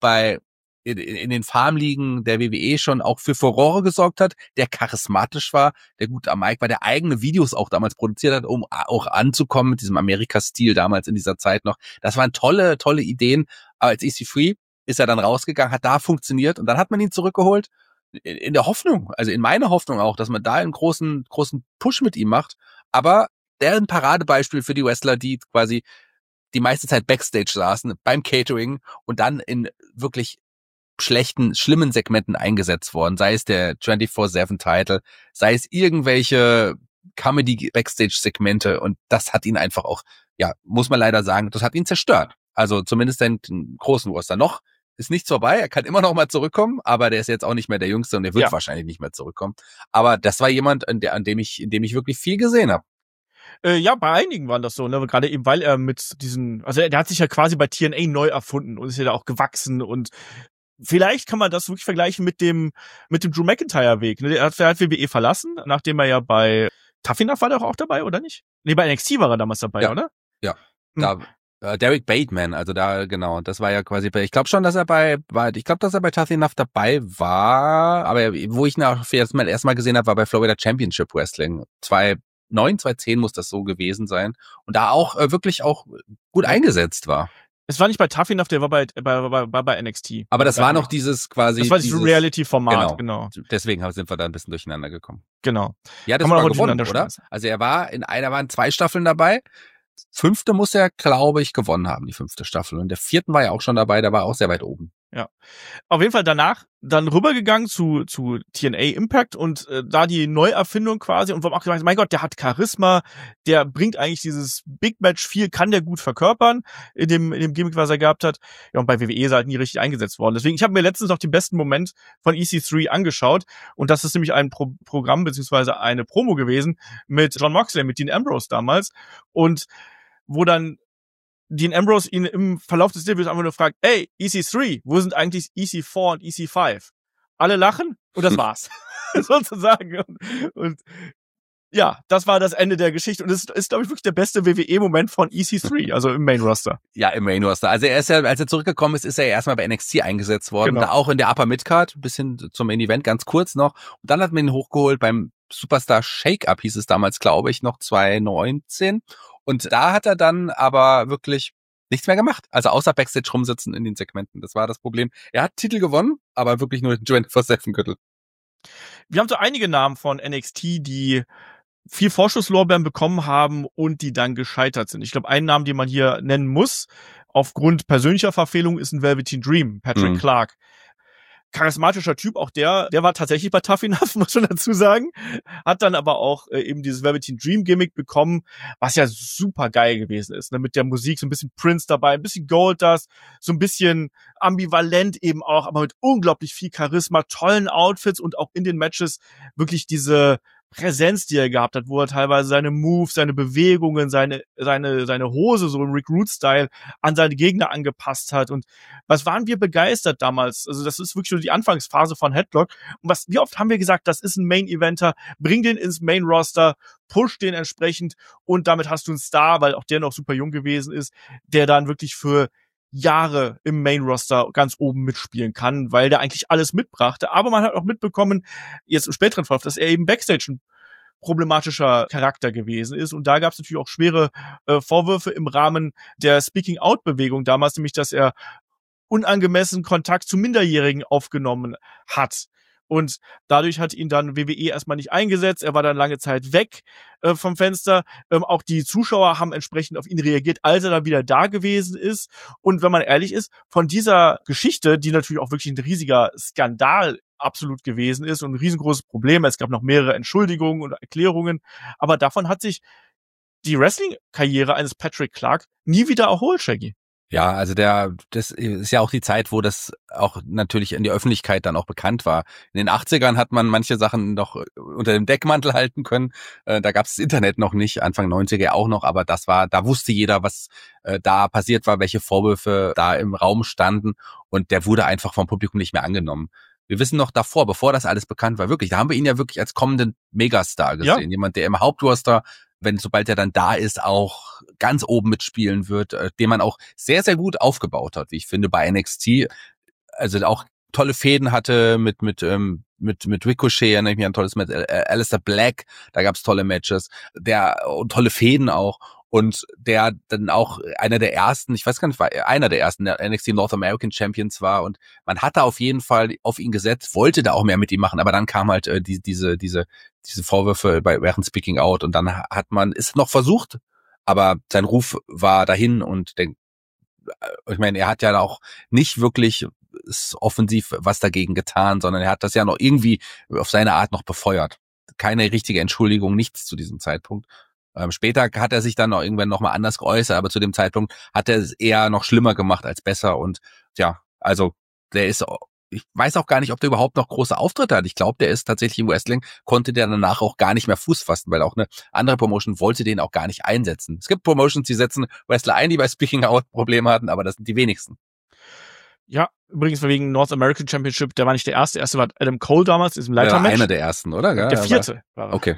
in den Farmligen der WWE schon auch für Furore gesorgt hat, der charismatisch war, der gut am Mic war, der eigene Videos auch damals produziert hat, um auch anzukommen mit diesem Amerika-Stil damals in dieser Zeit noch. Das waren tolle Ideen. Aber als EC3 ist er dann rausgegangen, hat da funktioniert und dann hat man ihn zurückgeholt in der Hoffnung, also in meiner Hoffnung auch, dass man da einen großen Push mit ihm macht. Aber der ist ein Paradebeispiel für die Wrestler, die quasi die meiste Zeit Backstage saßen, beim Catering und dann in wirklich schlimmen Segmenten eingesetzt worden, sei es der 24/7-Title, sei es irgendwelche Comedy-Backstage-Segmente und das hat ihn einfach auch, ja, muss man leider sagen, das hat ihn zerstört. Also zumindest den großen Roster noch ist nichts vorbei, er kann immer noch mal zurückkommen, aber der ist jetzt auch nicht mehr der Jüngste und der wird wahrscheinlich nicht mehr zurückkommen. Aber das war jemand, in dem ich wirklich viel gesehen habe. Ja, bei einigen waren das so, ne? Gerade eben, weil er mit diesen, also der hat sich ja quasi bei TNA neu erfunden und ist ja da auch gewachsen und vielleicht kann man das wirklich vergleichen mit dem Drew McIntyre-Weg. Ne? Er hat WWE verlassen, nachdem er ja bei Tough Enough war der auch dabei, oder nicht? Nee, bei NXT war er damals dabei, oder? Ja, da Derek Bateman, also da, genau, das war ja quasi ich glaube schon, dass er bei Tough Enough dabei war, aber wo ich ihn auch erstmal gesehen habe, war bei Florida Championship Wrestling. 2010 muss das so gewesen sein und da auch wirklich auch gut eingesetzt war. Es war nicht bei Tough Enough, der war bei NXT. Aber das war noch dieses quasi... Das war dieses Reality-Format, genau. Deswegen sind wir da ein bisschen durcheinander gekommen. Genau. Ja, das war gewonnen, oder? Also er waren 2 Staffeln dabei. 5. muss er, glaube ich, gewonnen haben, die 5. Staffel. Und der 4. war ja auch schon dabei, der war auch sehr weit oben. Ja. Auf jeden Fall danach dann rübergegangen zu TNA Impact und da die Neuerfindung quasi und wo man auch gesagt, mein Gott, der hat Charisma, der bringt eigentlich dieses Big Match viel, kann der gut verkörpern in dem Gimmick, was er gehabt hat. Ja, und bei WWE ist er halt nie richtig eingesetzt worden. Deswegen, ich habe mir letztens noch den besten Moment von EC3 angeschaut und das ist nämlich ein Programm beziehungsweise eine Promo gewesen mit Jon Moxley, mit Dean Ambrose damals und wo dann Dean Ambrose ihn im Verlauf des Interviews einfach nur fragt, ey, EC3, wo sind eigentlich EC4 und EC5? Alle lachen und das war's. Sozusagen. Und ja, das war das Ende der Geschichte und es ist, glaube ich, wirklich der beste WWE-Moment von EC3, also im Main-Roster. Ja, im Main-Roster. Also er ist ja, als er zurückgekommen ist er ja erstmal bei NXT eingesetzt worden, Genau. Da auch in der Upper Midcard, bis hin zum Main-Event, ganz kurz noch. Und dann hat man ihn hochgeholt beim Superstar Shake-Up, hieß es damals, glaube ich, noch 2019. Und da hat er dann aber wirklich nichts mehr gemacht. Also außer Backstage rumsitzen in den Segmenten. Das war das Problem. Er hat Titel gewonnen, aber wirklich nur den 24/7-Gürtel. Wir haben so einige Namen von NXT, die viel Vorschusslorbeeren bekommen haben und die dann gescheitert sind. Ich glaube, einen Namen, den man hier nennen muss, aufgrund persönlicher Verfehlung, ist ein Velveteen Dream, Patrick Clark. charismatischer Typ, auch der war tatsächlich bei Tough Enough, muss man dazu sagen. Hat dann aber auch eben dieses Velveteen Dream Gimmick bekommen, was ja super geil gewesen ist, ne? Mit der Musik, so ein bisschen Prince dabei, ein bisschen Goldust, so ein bisschen ambivalent eben auch, aber mit unglaublich viel Charisma, tollen Outfits und auch in den Matches wirklich diese Präsenz, die er gehabt hat, wo er teilweise seine Moves, seine Bewegungen, seine Hose so im Rick Rude-Style an seine Gegner angepasst hat. Und was waren wir begeistert damals? Also das ist wirklich so die Anfangsphase von Headlock. Und wie oft haben wir gesagt, das ist ein Main-Eventer, bring den ins Main-Roster, push den entsprechend und damit hast du einen Star, weil auch der noch super jung gewesen ist, der dann wirklich für Jahre im Main-Roster ganz oben mitspielen kann, weil der eigentlich alles mitbrachte. Aber man hat auch mitbekommen, jetzt im späteren Verlauf, dass er eben Backstage ein problematischer Charakter gewesen ist. Und da gab es natürlich auch schwere Vorwürfe im Rahmen der Speaking-Out-Bewegung damals, nämlich, dass er unangemessen Kontakt zu Minderjährigen aufgenommen hat. Und dadurch hat ihn dann WWE erstmal nicht eingesetzt. Er war dann lange Zeit weg vom Fenster. Auch die Zuschauer haben entsprechend auf ihn reagiert, als er dann wieder da gewesen ist. Und wenn man ehrlich ist, von dieser Geschichte, die natürlich auch wirklich ein riesiger Skandal absolut gewesen ist und ein riesengroßes Problem, es gab noch mehrere Entschuldigungen und Erklärungen, aber davon hat sich die Wrestling-Karriere eines Patrick Clark nie wieder erholt, Shaggy. Ja, also das ist ja auch die Zeit, wo das auch natürlich in die Öffentlichkeit dann auch bekannt war. In den 80ern hat man manche Sachen noch unter dem Deckmantel halten können. Da gab es das Internet noch nicht, Anfang 90er auch noch, aber da wusste jeder, was da passiert war, welche Vorwürfe da im Raum standen und der wurde einfach vom Publikum nicht mehr angenommen. Wir wissen noch davor, bevor das alles bekannt war, wirklich, da haben wir ihn ja wirklich als kommenden Megastar gesehen. Ja. Jemand, der im Hauptroster, sobald er dann da ist, auch ganz oben mitspielen wird, den man auch sehr, sehr gut aufgebaut hat, wie ich finde, bei NXT. Also auch tolle Fäden hatte mit Ricochet, erinnere ich mich an tolles Match, Aleister Black, da gab's tolle Matches, und tolle Fäden auch. Und der dann auch einer der ersten, ich weiß gar nicht, war einer der ersten der NXT North American Champions war und man hatte auf jeden Fall auf ihn gesetzt, wollte da auch mehr mit ihm machen, aber dann kam halt diese Vorwürfe während Speaking Out und dann ist noch versucht, aber sein Ruf war dahin und ich meine, er hat ja auch nicht wirklich offensiv was dagegen getan, sondern er hat das ja noch irgendwie auf seine Art noch befeuert. Keine richtige Entschuldigung, nichts zu diesem Zeitpunkt. Später hat er sich dann noch irgendwann nochmal anders geäußert, aber zu dem Zeitpunkt hat er es eher noch schlimmer gemacht als besser und ja, also ich weiß auch gar nicht, ob der überhaupt noch große Auftritte hat. Ich glaube, der ist tatsächlich im Wrestling, konnte der danach auch gar nicht mehr Fuß fassen, weil auch eine andere Promotion wollte den auch gar nicht einsetzen. Es gibt Promotions, die setzen Wrestler ein, die bei Speaking Out Probleme hatten, aber das sind die wenigsten. Ja, übrigens wegen North American Championship, der war nicht der erste war Adam Cole damals, ist im Leitermatch. Ja, einer der ersten, oder? Der vierte war er. Okay.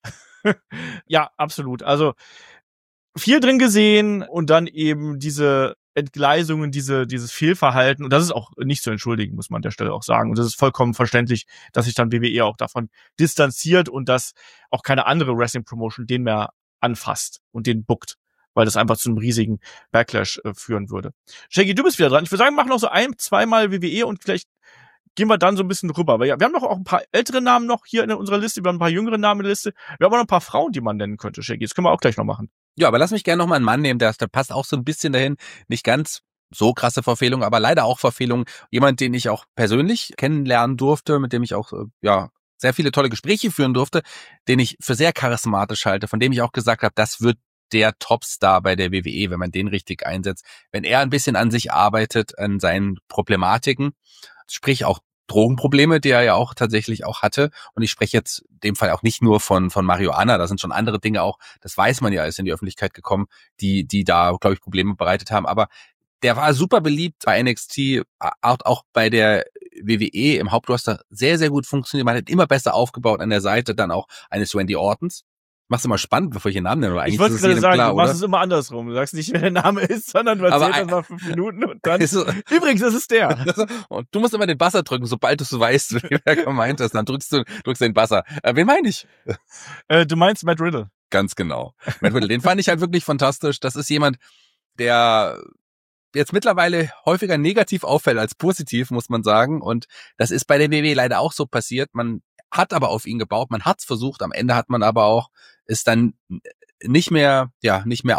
Ja, absolut. Also viel drin gesehen und dann eben diese Entgleisungen, dieses Fehlverhalten. Und das ist auch nicht zu entschuldigen, muss man an der Stelle auch sagen. Und das ist vollkommen verständlich, dass sich dann WWE auch davon distanziert und dass auch keine andere Wrestling-Promotion den mehr anfasst und den bookt, weil das einfach zu einem riesigen Backlash führen würde. Shaggy, du bist wieder dran. Ich würde sagen, mach noch so zweimal WWE und vielleicht gehen wir dann so ein bisschen rüber. Weil wir haben noch auch ein paar ältere Namen noch hier in unserer Liste, wir haben ein paar jüngere Namen in der Liste. Wir haben auch noch ein paar Frauen, die man nennen könnte, Shaggy. Das können wir auch gleich noch machen. Ja, aber lass mich gerne noch mal einen Mann nehmen, der passt auch so ein bisschen dahin. Nicht ganz so krasse Verfehlung, aber leider auch Verfehlung. Jemand, den ich auch persönlich kennenlernen durfte, mit dem ich auch sehr viele tolle Gespräche führen durfte, den ich für sehr charismatisch halte, von dem ich auch gesagt habe, das wird der Topstar bei der WWE, wenn man den richtig einsetzt. Wenn er ein bisschen an sich arbeitet, an seinen Problematiken, sprich auch Drogenprobleme, die er ja auch tatsächlich auch hatte. Und ich spreche jetzt in dem Fall auch nicht nur von Marihuana, da sind schon andere Dinge auch, das weiß man ja, ist in die Öffentlichkeit gekommen, die da, glaube ich, Probleme bereitet haben. Aber der war super beliebt bei NXT, auch bei der WWE im Hauptroster sehr, sehr gut funktioniert. Man hat immer besser aufgebaut an der Seite, dann auch eines Randy Ortons. Mach's immer spannend, bevor ich den Namen nenne. Eigentlich ich wollte gerade sagen, klar, du machst es immer andersrum. Du sagst nicht, wer der Name ist, sondern du erzählst das mal 5 Minuten und dann, übrigens, das ist der. Und du musst immer den Buzzer drücken, sobald du weißt, wer gemeint ist. Dann drückst den Buzzer. Wen meine ich? Du meinst Matt Riddle. Ganz genau. Matt Riddle, den fand ich halt wirklich fantastisch. Das ist jemand, der jetzt mittlerweile häufiger negativ auffällt als positiv, muss man sagen. Und das ist bei der WWE leider auch so passiert. Man hat aber auf ihn gebaut, man hat's versucht, am Ende hat man aber auch ist dann nicht mehr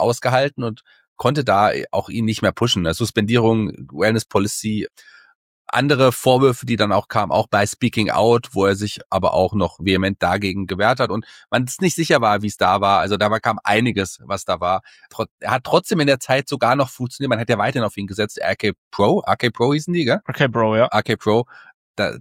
ausgehalten und konnte da auch ihn nicht mehr pushen. Suspendierung, Wellness Policy, andere Vorwürfe, die dann auch kamen, auch bei Speaking Out, wo er sich aber auch noch vehement dagegen gewehrt hat und man ist nicht sicher war, wie es da war. Also da kam einiges, was da war. Er hat trotzdem in der Zeit sogar noch funktioniert. Man hat ja weiterhin auf ihn gesetzt. RK Pro hießen die, gell? RK Pro, ja. RK Pro. Da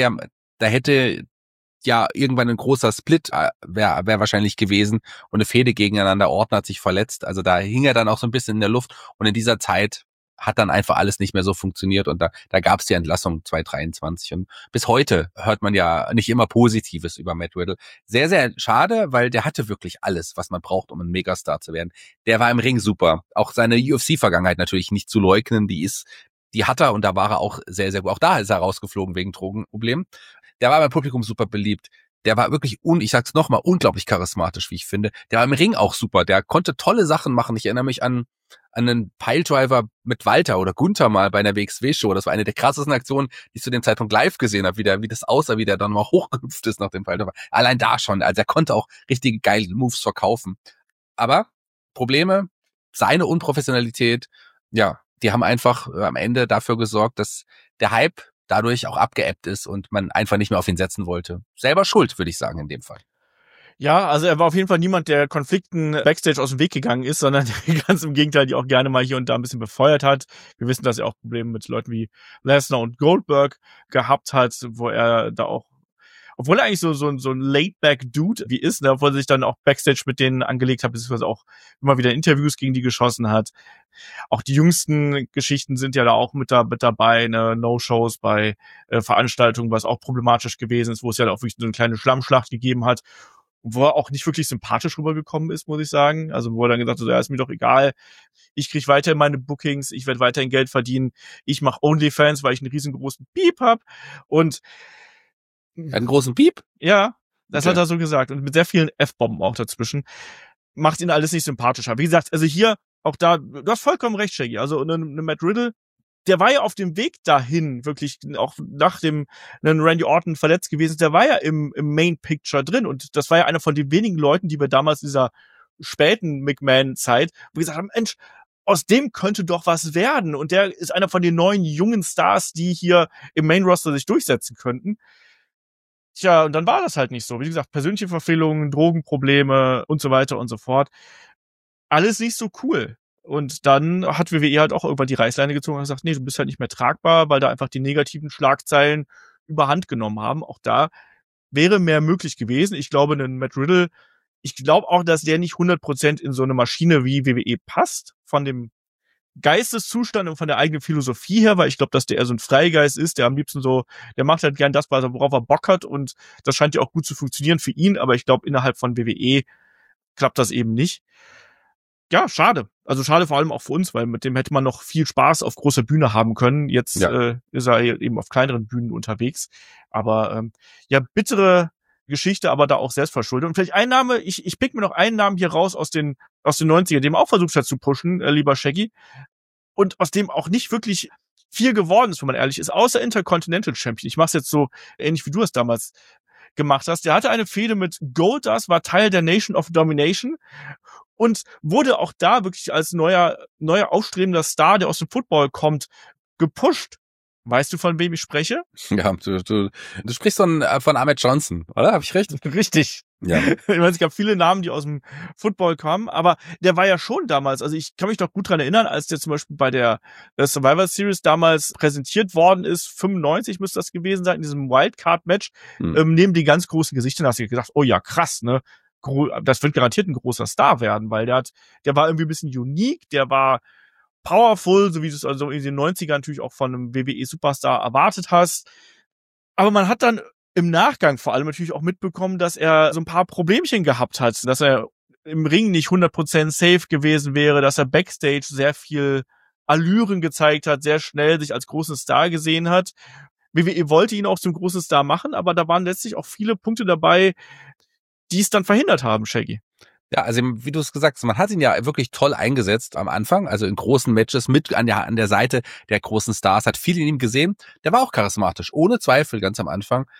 hätte ja irgendwann ein großer Split wäre wahrscheinlich gewesen und eine Fehde gegeneinander. Orton hat sich verletzt. Also da hing er dann auch so ein bisschen in der Luft und in dieser Zeit hat dann einfach alles nicht mehr so funktioniert und da gab es die Entlassung 2023 und bis heute hört man ja nicht immer Positives über Matt Riddle. Sehr, sehr schade, weil der hatte wirklich alles, was man braucht, um ein Megastar zu werden. Der war im Ring super. Auch seine UFC-Vergangenheit natürlich nicht zu leugnen, die hat er und da war er auch sehr, sehr gut. Auch da ist er rausgeflogen wegen Drogenproblemen. Der war beim Publikum super beliebt. Der war wirklich, ich sag's nochmal, unglaublich charismatisch, wie ich finde. Der war im Ring auch super. Der konnte tolle Sachen machen. Ich erinnere mich an einen Piledriver mit Walter oder Gunther mal bei einer WXW-Show. Das war eine der krassesten Aktionen, die ich zu dem Zeitpunkt live gesehen habe, wie das aussah, wie der dann mal hochgehüpft ist nach dem Piledriver. Allein da schon. Also er konnte auch richtige geile Moves verkaufen. Aber Probleme, seine Unprofessionalität, ja, die haben einfach am Ende dafür gesorgt, dass der Hype dadurch auch abgeebbt ist und man einfach nicht mehr auf ihn setzen wollte. Selber schuld, würde ich sagen, in dem Fall. Ja, also er war auf jeden Fall niemand, der Konflikten Backstage aus dem Weg gegangen ist, sondern ganz im Gegenteil, die auch gerne mal hier und da ein bisschen befeuert hat. Wir wissen, dass er auch Probleme mit Leuten wie Lesnar und Goldberg gehabt hat, wo er da auch, obwohl er eigentlich so ein Laid-Back-Dude wie ist, ne, obwohl er sich dann auch Backstage mit denen angelegt hat, beziehungsweise auch immer wieder Interviews gegen die geschossen hat. Auch die jüngsten Geschichten sind ja da auch mit dabei, ne, No-Shows bei Veranstaltungen, was auch problematisch gewesen ist, wo es ja auch wirklich so eine kleine Schlammschlacht gegeben hat, wo er auch nicht wirklich sympathisch rübergekommen ist, muss ich sagen. Also wo er dann gesagt hat, ja, ist mir doch egal, ich kriege weiterhin meine Bookings, ich werde weiterhin Geld verdienen, ich mache OnlyFans, weil ich einen riesengroßen Piep hab und einen großen Piep? Ja, das hat er so gesagt. Und mit sehr vielen F-Bomben auch dazwischen. Macht ihn alles nicht sympathischer. Wie gesagt, also hier, auch da, du hast vollkommen recht, Shaggy. Also eine Matt Riddle, der war ja auf dem Weg dahin, wirklich, auch nachdem Randy Orton verletzt gewesen ist, der war ja im Main Picture drin. Und das war ja einer von den wenigen Leuten, die wir damals in dieser späten McMahon-Zeit, wo wir gesagt haben, Mensch, aus dem könnte doch was werden. Und der ist einer von den neuen jungen Stars, die hier im Main-Roster sich durchsetzen könnten. Tja, und dann war das halt nicht so. Wie gesagt, persönliche Verfehlungen, Drogenprobleme und so weiter und so fort. Alles nicht so cool. Und dann hat WWE halt auch irgendwann die Reißleine gezogen und gesagt, nee, du bist halt nicht mehr tragbar, weil da einfach die negativen Schlagzeilen überhand genommen haben. Auch da wäre mehr möglich gewesen. Ich glaube, ein Matt Riddle, ich glaube auch, dass der nicht 100% in so eine Maschine wie WWE passt, von dem Geisteszustand und von der eigenen Philosophie her, weil ich glaube, dass der eher so ein Freigeist ist, der am liebsten so, der macht halt gern das, worauf er Bock hat und das scheint ja auch gut zu funktionieren für ihn, aber ich glaube, innerhalb von WWE klappt das eben nicht. Ja, schade. Also schade vor allem auch für uns, weil mit dem hätte man noch viel Spaß auf großer Bühne haben können. Jetzt ist er eben auf kleineren Bühnen unterwegs. Aber ja, bittere Geschichte, aber da auch selbst verschuldet. Und vielleicht ein Name, ich pick mir noch einen Namen hier raus aus den 90ern, den man auch versucht hat zu pushen, lieber Shaggy. Und aus dem auch nicht wirklich viel geworden ist, wenn man ehrlich ist, außer Intercontinental Champion. Ich mach's jetzt so ähnlich, wie du es damals gemacht hast. Der hatte eine Fehde mit Goldust, war Teil der Nation of Domination und wurde auch da wirklich als neuer aufstrebender Star, der aus dem Football kommt, gepusht. Weißt du, von wem ich spreche? Ja, du sprichst von Ahmed Johnson, oder? Hab ich recht? Richtig. Ja. Ich meine, es gab viele Namen, die aus dem Football kamen, aber der war ja schon damals, also ich kann mich noch gut dran erinnern, als der zum Beispiel bei der Survivor Series damals präsentiert worden ist, 95 müsste das gewesen sein, in diesem Wildcard-Match, neben die ganz großen Gesichtern hast du gedacht, oh ja, krass, ne? Das wird garantiert ein großer Star werden, weil der war irgendwie ein bisschen unique, der war powerful, so wie du es also in den 90ern natürlich auch von einem WWE-Superstar erwartet hast. Aber man hat dann im Nachgang vor allem natürlich auch mitbekommen, dass er so ein paar Problemchen gehabt hat, dass er im Ring nicht 100% safe gewesen wäre, dass er Backstage sehr viel Allüren gezeigt hat, sehr schnell sich als großen Star gesehen hat. WWE wollte ihn auch zum großen Star machen, aber da waren letztlich auch viele Punkte dabei, die es dann verhindert haben, Shaggy. Ja, also wie du es gesagt hast, man hat ihn ja wirklich toll eingesetzt am Anfang, also in großen Matches mit an der Seite der großen Stars, hat viel in ihm gesehen. Der war auch charismatisch, ohne Zweifel ganz am Anfang.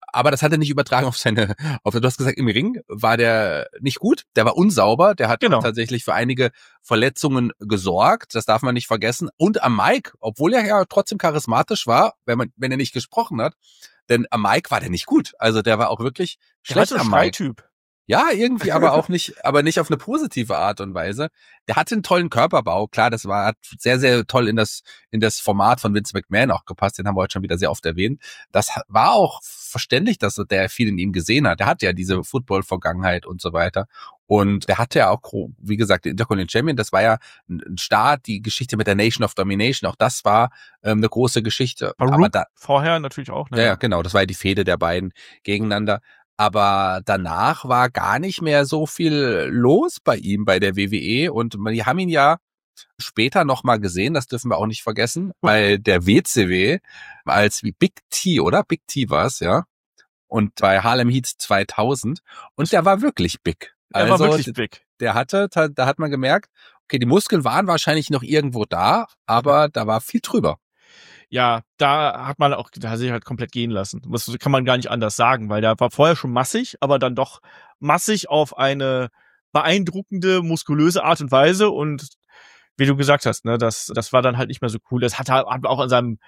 Aber das hat er nicht übertragen du hast gesagt, im Ring war der nicht gut, der war unsauber, der hat tatsächlich für einige Verletzungen gesorgt, das darf man nicht vergessen. Und am Mic, obwohl er ja trotzdem charismatisch war, wenn er nicht gesprochen hat, denn am Mic war der nicht gut. Also der war auch wirklich schlecht am Mic. Ja, irgendwie, aber nicht auf eine positive Art und Weise. Der hatte einen tollen Körperbau. Klar, hat sehr, sehr toll in das Format von Vince McMahon auch gepasst. Den haben wir heute schon wieder sehr oft erwähnt. Das war auch verständlich, dass der viel in ihm gesehen hat. Der hat ja diese Football-Vergangenheit und so weiter. Und der hatte ja auch, wie gesagt, den Intercontinental Champion. Das war ja ein Start, die Geschichte mit der Nation of Domination. Auch das war eine große Geschichte. Aber vorher natürlich auch. Ne? Ja, genau. Das war ja die Fehde der beiden gegeneinander. Aber danach war gar nicht mehr so viel los bei ihm bei der WWE und die haben ihn ja später nochmal gesehen, das dürfen wir auch nicht vergessen, bei der WCW als wie Big T, oder? Big T war's, ja. Und bei Harlem Heat 2000 und der war wirklich big. Er war wirklich big. Da hat man gemerkt, okay, die Muskeln waren wahrscheinlich noch irgendwo da, aber da war viel drüber. Ja, da hat sich halt komplett gehen lassen. Das kann man gar nicht anders sagen, weil der war vorher schon massig, aber dann doch massig auf eine beeindruckende, muskulöse Art und Weise und wie du gesagt hast, ne, das war dann halt nicht mehr so cool. Das hat halt auch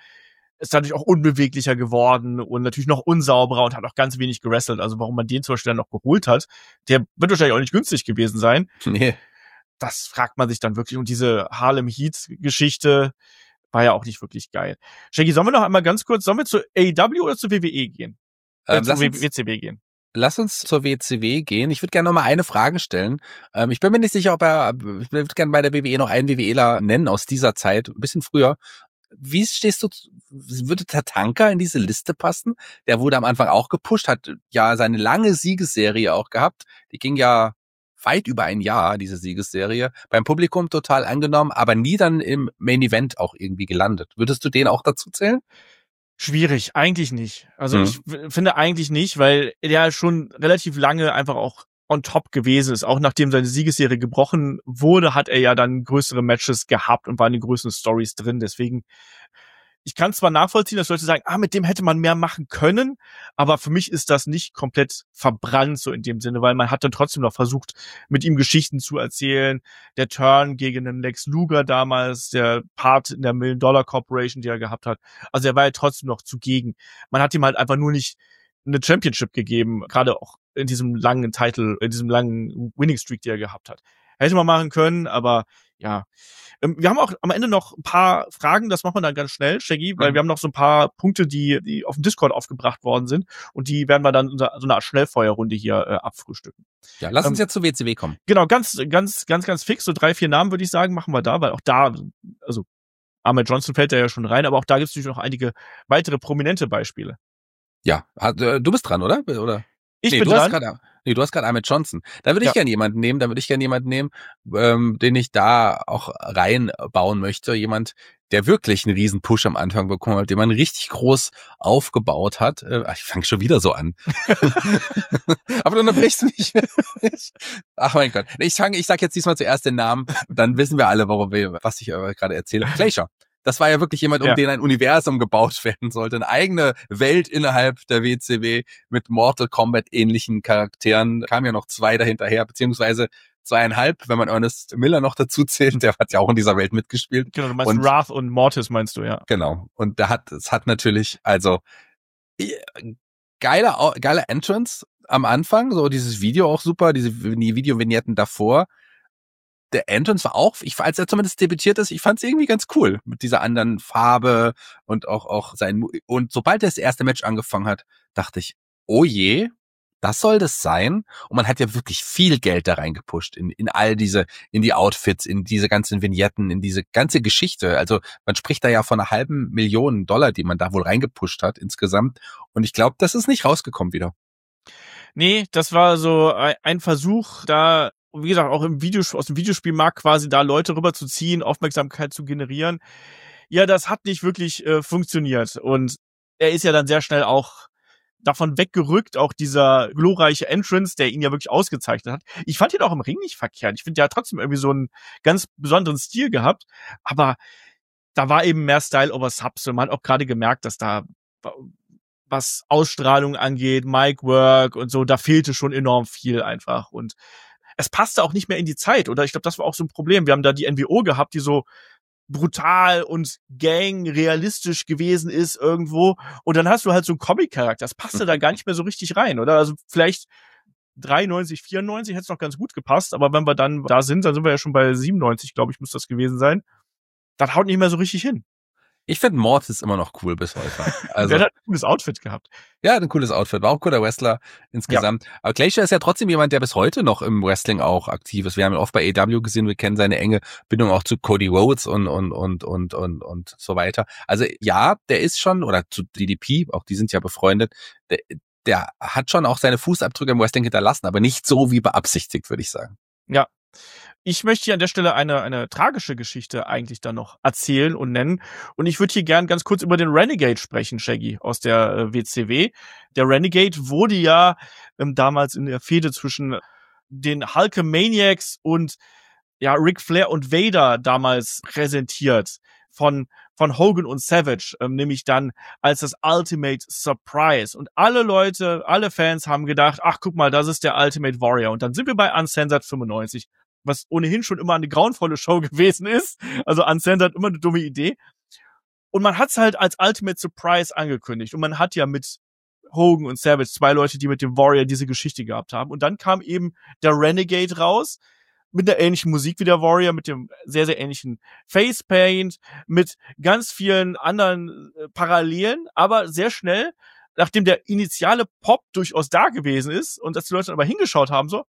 ist dadurch auch unbeweglicher geworden und natürlich noch unsauberer und hat auch ganz wenig gewrestelt. Also warum man den zum Beispiel dann noch geholt hat, der wird wahrscheinlich auch nicht günstig gewesen sein. Nee. Das fragt man sich dann wirklich. Und diese Harlem Heat-Geschichte war ja auch nicht wirklich geil. Shaggy, sollen wir noch einmal ganz kurz, sollen wir zur AEW oder zur WWE gehen? Zur WCW gehen. Lass uns zur WCW gehen. Ich würde gerne noch mal eine Frage stellen. Ich bin mir nicht sicher, ich würde gerne bei der WWE noch einen WWEler nennen aus dieser Zeit, ein bisschen früher. Wie stehst du, würde Tatanka in diese Liste passen? Der wurde am Anfang auch gepusht, hat ja seine lange Siegesserie auch gehabt. Die ging ja weit über ein Jahr, diese Siegesserie, beim Publikum total angenommen, aber nie dann im Main Event auch irgendwie gelandet. Würdest du den auch dazu zählen? Schwierig, eigentlich nicht. Also ich finde eigentlich nicht, weil der schon relativ lange einfach auch on top gewesen ist. Auch nachdem seine Siegesserie gebrochen wurde, hat er ja dann größere Matches gehabt und war in den größeren Stories drin. Deswegen, ich kann zwar nachvollziehen, dass Leute sagen, mit dem hätte man mehr machen können, aber für mich ist das nicht komplett verbrannt so in dem Sinne, weil man hat dann trotzdem noch versucht, mit ihm Geschichten zu erzählen. Der Turn gegen den Lex Luger damals, der Part in der $1 Million Corporation, die er gehabt hat. Also er war ja trotzdem noch zugegen. Man hat ihm halt einfach nur nicht eine Championship gegeben, gerade auch in diesem langen in diesem langen Winning Streak, die er gehabt hat. Hätte man machen können, aber ja. Wir haben auch am Ende noch ein paar Fragen, das machen wir dann ganz schnell, Shaggy, weil wir haben noch so ein paar Punkte, die auf dem Discord aufgebracht worden sind und die werden wir dann in so eine Art Schnellfeuerrunde hier abfrühstücken. Ja, lass uns jetzt zur WCW kommen. Genau, ganz fix, so 3, 4 Namen würde ich sagen, machen wir da, weil auch da, also Ahmed Johnson fällt da ja schon rein, aber auch da gibt es natürlich noch einige weitere prominente Beispiele. Ja, du bist dran, oder? Ich bin dran. Du hast gerade Ahmed Johnson. Da würde ich gerne jemanden nehmen, den ich da auch reinbauen möchte. Jemand, der wirklich einen riesen Push am Anfang bekommen hat, den man richtig groß aufgebaut hat. Ich fange schon wieder so an. Aber du unterbrichst mich. Ach mein Gott. Ich sag jetzt diesmal zuerst den Namen, dann wissen wir alle, was ich gerade erzähle. Glacier. Das war ja wirklich jemand, um den ein Universum gebaut werden sollte. Eine eigene Welt innerhalb der WCW mit Mortal Kombat ähnlichen Charakteren. Kamen ja noch 2 dahinterher, beziehungsweise 2,5, wenn man Ernest Miller noch dazu zählt. Der hat ja auch in dieser Welt mitgespielt. Genau, du meinst Wrath und Mortis meinst du, ja. Genau. Und es hat natürlich, also, geile Entrance am Anfang. So dieses Video auch super, die Video-Vignetten davor. Der Entrance war auch, als er zumindest debütiert ist, ich fand es irgendwie ganz cool mit dieser anderen Farbe und auch und sobald er das erste Match angefangen hat, dachte ich, oh je, das soll das sein? Und man hat ja wirklich viel Geld da reingepusht in die Outfits, in diese ganzen Vignetten, in diese ganze Geschichte. Also man spricht da ja von $500 Millionen, die man da wohl reingepusht hat insgesamt. Und ich glaube, das ist nicht rausgekommen wieder. Nee, das war so ein Versuch, da, wie gesagt, auch aus dem Videospielmarkt quasi da Leute rüberzuziehen, Aufmerksamkeit zu generieren. Ja, das hat nicht wirklich funktioniert. Und er ist ja dann sehr schnell auch davon weggerückt, auch dieser glorreiche Entrance, der ihn ja wirklich ausgezeichnet hat. Ich fand ihn auch im Ring nicht verkehrt. Ich finde, der hat trotzdem irgendwie so einen ganz besonderen Stil gehabt. Aber da war eben mehr Style over Substance. Man hat auch gerade gemerkt, dass da was Ausstrahlung angeht, Mic-Work und so, da fehlte schon enorm viel einfach. Und es passte auch nicht mehr in die Zeit, oder? Ich glaube, das war auch so ein Problem. Wir haben da die NWO gehabt, die so brutal und gang-realistisch gewesen ist irgendwo. Und dann hast du halt so einen Comic-Charakter. Das passte da gar nicht mehr so richtig rein, oder? Also vielleicht 93, 94 hätte es noch ganz gut gepasst, aber wenn wir dann da sind, dann sind wir ja schon bei 97, glaube ich, muss das gewesen sein. Das haut nicht mehr so richtig hin. Ich finde Mortis immer noch cool bis heute. Also, der hat ein cooles Outfit gehabt. Ja, ein cooles Outfit. War auch ein cooler Wrestler insgesamt. Ja. Aber Glacier ist ja trotzdem jemand, der bis heute noch im Wrestling auch aktiv ist. Wir haben ihn oft bei AEW gesehen. Wir kennen seine enge Bindung auch zu Cody Rhodes und so weiter. Also ja, der ist schon, oder zu DDP, auch die sind ja befreundet. Der hat schon auch seine Fußabdrücke im Wrestling hinterlassen, aber nicht so wie beabsichtigt, würde ich sagen. Ja. Ich möchte hier an der Stelle eine tragische Geschichte eigentlich dann noch erzählen und nennen. Und ich würde hier gern ganz kurz über den Renegade sprechen, Shaggy, aus der WCW. Der Renegade wurde ja damals in der Fehde zwischen den Hulkamaniacs und ja Ric Flair und Vader damals präsentiert von Hogan und Savage, nämlich dann als das Ultimate Surprise. Und alle Leute, alle Fans haben gedacht, ach guck mal, das ist der Ultimate Warrior. Und dann sind wir bei Uncensored 95. Was ohnehin schon immer eine grauenvolle Show gewesen ist. Also Uncensored immer eine dumme Idee. Und man hat's halt als Ultimate Surprise angekündigt. Und man hat ja mit Hogan und Savage 2 Leute, die mit dem Warrior diese Geschichte gehabt haben. Und dann kam eben der Renegade raus, mit einer ähnlichen Musik wie der Warrior, mit dem sehr, sehr ähnlichen Facepaint, mit ganz vielen anderen Parallelen, aber sehr schnell, nachdem der initiale Pop durchaus da gewesen ist und dass die Leute dann aber hingeschaut haben, so,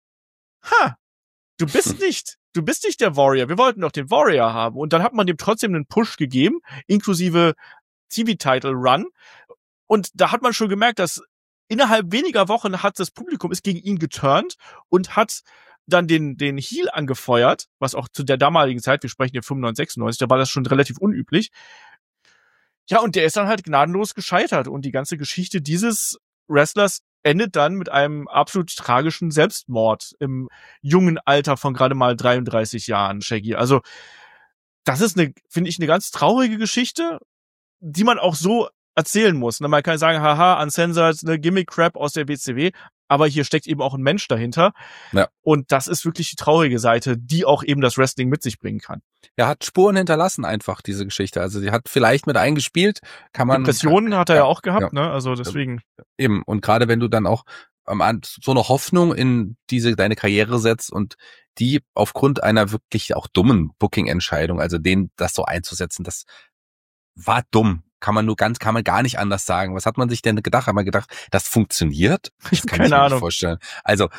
Du bist nicht der Warrior. Wir wollten doch den Warrior haben. Und dann hat man dem trotzdem einen Push gegeben, inklusive TV-Title-Run. Und da hat man schon gemerkt, dass innerhalb weniger Wochen hat das Publikum ist gegen ihn geturnt und hat dann den Heel angefeuert, was auch zu der damaligen Zeit, wir sprechen hier 95, 96, da war das schon relativ unüblich. Ja, und der ist dann halt gnadenlos gescheitert. Und die ganze Geschichte dieses Wrestlers endet dann mit einem absolut tragischen Selbstmord im jungen Alter von gerade mal 33 Jahren, Shaggy. Also das ist finde ich, eine ganz traurige Geschichte, die man auch so erzählen muss. Man kann sagen, haha, Uncensored, eine Gimmick-Crap aus der WCW, aber hier steckt eben auch ein Mensch dahinter. Ja. Und das ist wirklich die traurige Seite, die auch eben das Wrestling mit sich bringen kann. Er hat Spuren hinterlassen einfach, diese Geschichte. Also sie hat vielleicht mit eingespielt, kann man... Depressionen hat er ja auch gehabt, ne? Also deswegen... Eben, und gerade wenn du dann auch so eine Hoffnung in deine Karriere setzt und die aufgrund einer wirklich auch dummen Booking-Entscheidung, also das so einzusetzen, das war dumm. Kann man gar nicht anders sagen. Was hat man sich denn gedacht? Hat man gedacht, das funktioniert? Ich kann mir nicht vorstellen. Also,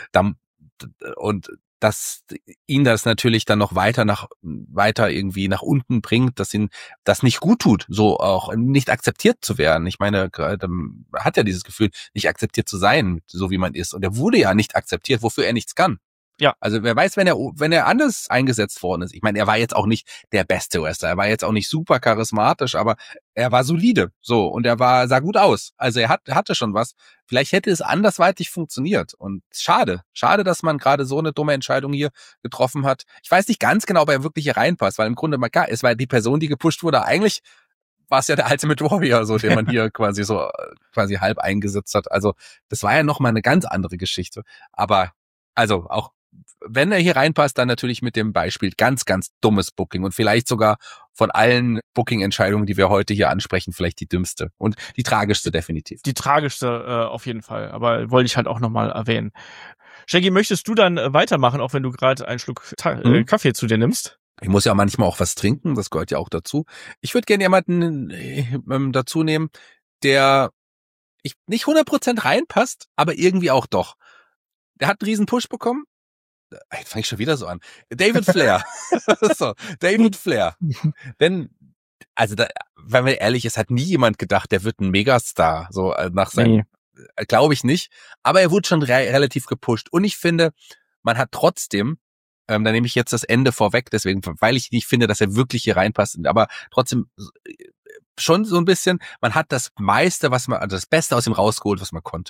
und dass ihn das natürlich dann noch weiter irgendwie nach unten bringt, dass ihn das nicht gut tut, so auch nicht akzeptiert zu werden. Ich meine, man hat ja dieses Gefühl, nicht akzeptiert zu sein, so wie man ist. Und er wurde ja nicht akzeptiert, wofür er nichts kann. Ja. Also wer weiß, wenn er anders eingesetzt worden ist. Ich meine, er war jetzt auch nicht der beste Wrestler, er war jetzt auch nicht super charismatisch, aber er war solide, so, und sah gut aus. Also er hatte schon was. Vielleicht hätte es andersweitig funktioniert. Und schade, dass man gerade so eine dumme Entscheidung hier getroffen hat. Ich weiß nicht ganz genau, ob er wirklich hier reinpasst, weil im Grunde mal klar, es war die Person, die gepusht wurde. Eigentlich war es ja der Ultimate Warrior, so, den man hier quasi halb eingesetzt hat. Also das war ja nochmal eine ganz andere Geschichte. Aber also auch wenn er hier reinpasst, dann natürlich mit dem Beispiel ganz, ganz dummes Booking und vielleicht sogar von allen Booking-Entscheidungen, die wir heute hier ansprechen, vielleicht die dümmste und die tragischste definitiv. Die tragischste auf jeden Fall, aber wollte ich halt auch nochmal erwähnen. Shaggy, möchtest du dann weitermachen, auch wenn du gerade einen Schluck Kaffee zu dir nimmst? Ich muss ja manchmal auch was trinken, das gehört ja auch dazu. Ich würde gerne jemanden dazu nehmen, der nicht 100% reinpasst, aber irgendwie auch doch. Der hat einen riesen Push bekommen. Jetzt fange ich schon wieder so an. David Flair. David Flair. Denn, also, wenn man ehrlich ist, hat nie jemand gedacht, der wird ein Megastar. So nach seinem, glaube ich nicht. Aber er wurde schon relativ gepusht. Und ich finde, man hat trotzdem, da nehme ich jetzt das Ende vorweg, deswegen, weil ich nicht finde, dass er wirklich hier reinpasst. Aber trotzdem schon so ein bisschen, man hat das meiste, das Beste aus ihm rausgeholt, was man konnte.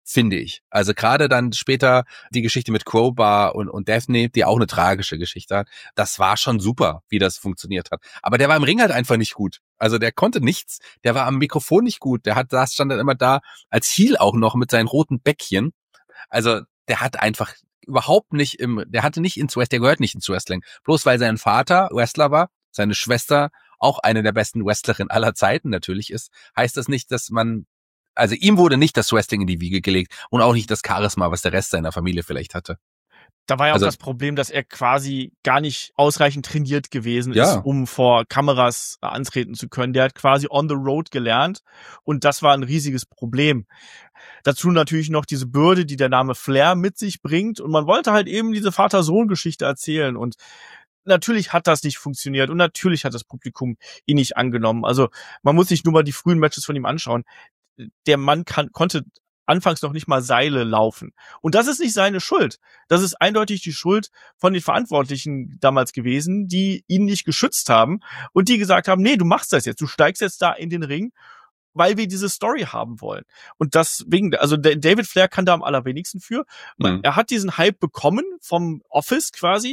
finde ich. Also gerade dann später die Geschichte mit Crowbar und Daphne, die auch eine tragische Geschichte hat, das war schon super, wie das funktioniert hat. Aber der war im Ring halt einfach nicht gut. Also der konnte nichts, der war am Mikrofon nicht gut, stand dann immer da als Heel auch noch mit seinen roten Bäckchen. Also der hat einfach überhaupt nicht der gehört nicht ins Wrestling. Bloß weil sein Vater Wrestler war, seine Schwester auch eine der besten Wrestlerinnen aller Zeiten natürlich ist, heißt das nicht, also ihm wurde nicht das Wrestling in die Wiege gelegt und auch nicht das Charisma, was der Rest seiner Familie vielleicht hatte. Da war ja Also, auch das Problem, dass er quasi gar nicht ausreichend trainiert gewesen Ja. ist, um vor Kameras antreten zu können. Der hat quasi on the road gelernt und das war ein riesiges Problem. Dazu natürlich noch diese Bürde, die der Name Flair mit sich bringt und man wollte halt eben diese Vater-Sohn-Geschichte erzählen und natürlich hat das nicht funktioniert und natürlich hat das Publikum ihn nicht angenommen. Also man muss sich nur mal die frühen Matches von ihm anschauen. Der Mann konnte anfangs noch nicht mal Seile laufen. Und das ist nicht seine Schuld. Das ist eindeutig die Schuld von den Verantwortlichen damals gewesen, die ihn nicht geschützt haben und die gesagt haben, nee, du machst das jetzt, du steigst jetzt da in den Ring, weil wir diese Story haben wollen. Und deswegen, also David Flair kann da am allerwenigsten für. Er hat diesen Hype bekommen vom Office quasi,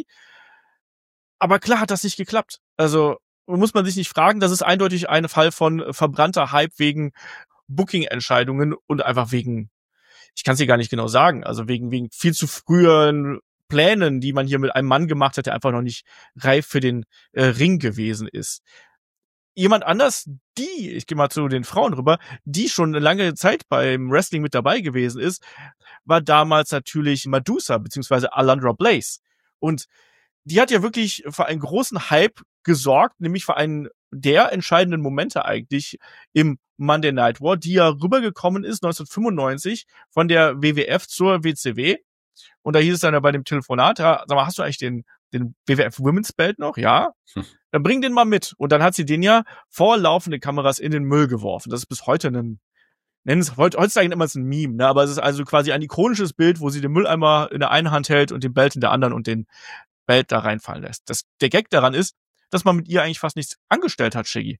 aber klar hat das nicht geklappt. Also muss man sich nicht fragen, das ist eindeutig ein Fall von verbrannter Hype wegen Booking-Entscheidungen und einfach wegen, ich kann es dir gar nicht genau sagen, also wegen viel zu frühen Plänen, die man hier mit einem Mann gemacht hat, der einfach noch nicht reif für den Ring gewesen ist. Jemand anders, ich gehe mal zu den Frauen rüber, die schon eine lange Zeit beim Wrestling mit dabei gewesen ist, war damals natürlich Medusa, beziehungsweise Alundra Blaze. Und die hat ja wirklich für einen großen Hype gesorgt, nämlich für einen der entscheidenden Momente eigentlich im Monday Night War, die ja rübergekommen ist 1995 von der WWF zur WCW. Und da hieß es dann ja bei dem Telefonat, ja, sag mal, hast du eigentlich den WWF Women's Belt noch? Ja. Dann bring den mal mit. Und dann hat sie den ja vor laufende Kameras in den Müll geworfen. Das ist bis heute heutzutage immer ein Meme, ne? Aber es ist also quasi ein ikonisches Bild, wo sie den Mülleimer in der einen Hand hält und den Belt in der anderen und den Belt da reinfallen lässt. Der Gag daran ist, dass man mit ihr eigentlich fast nichts angestellt hat, Shaggy.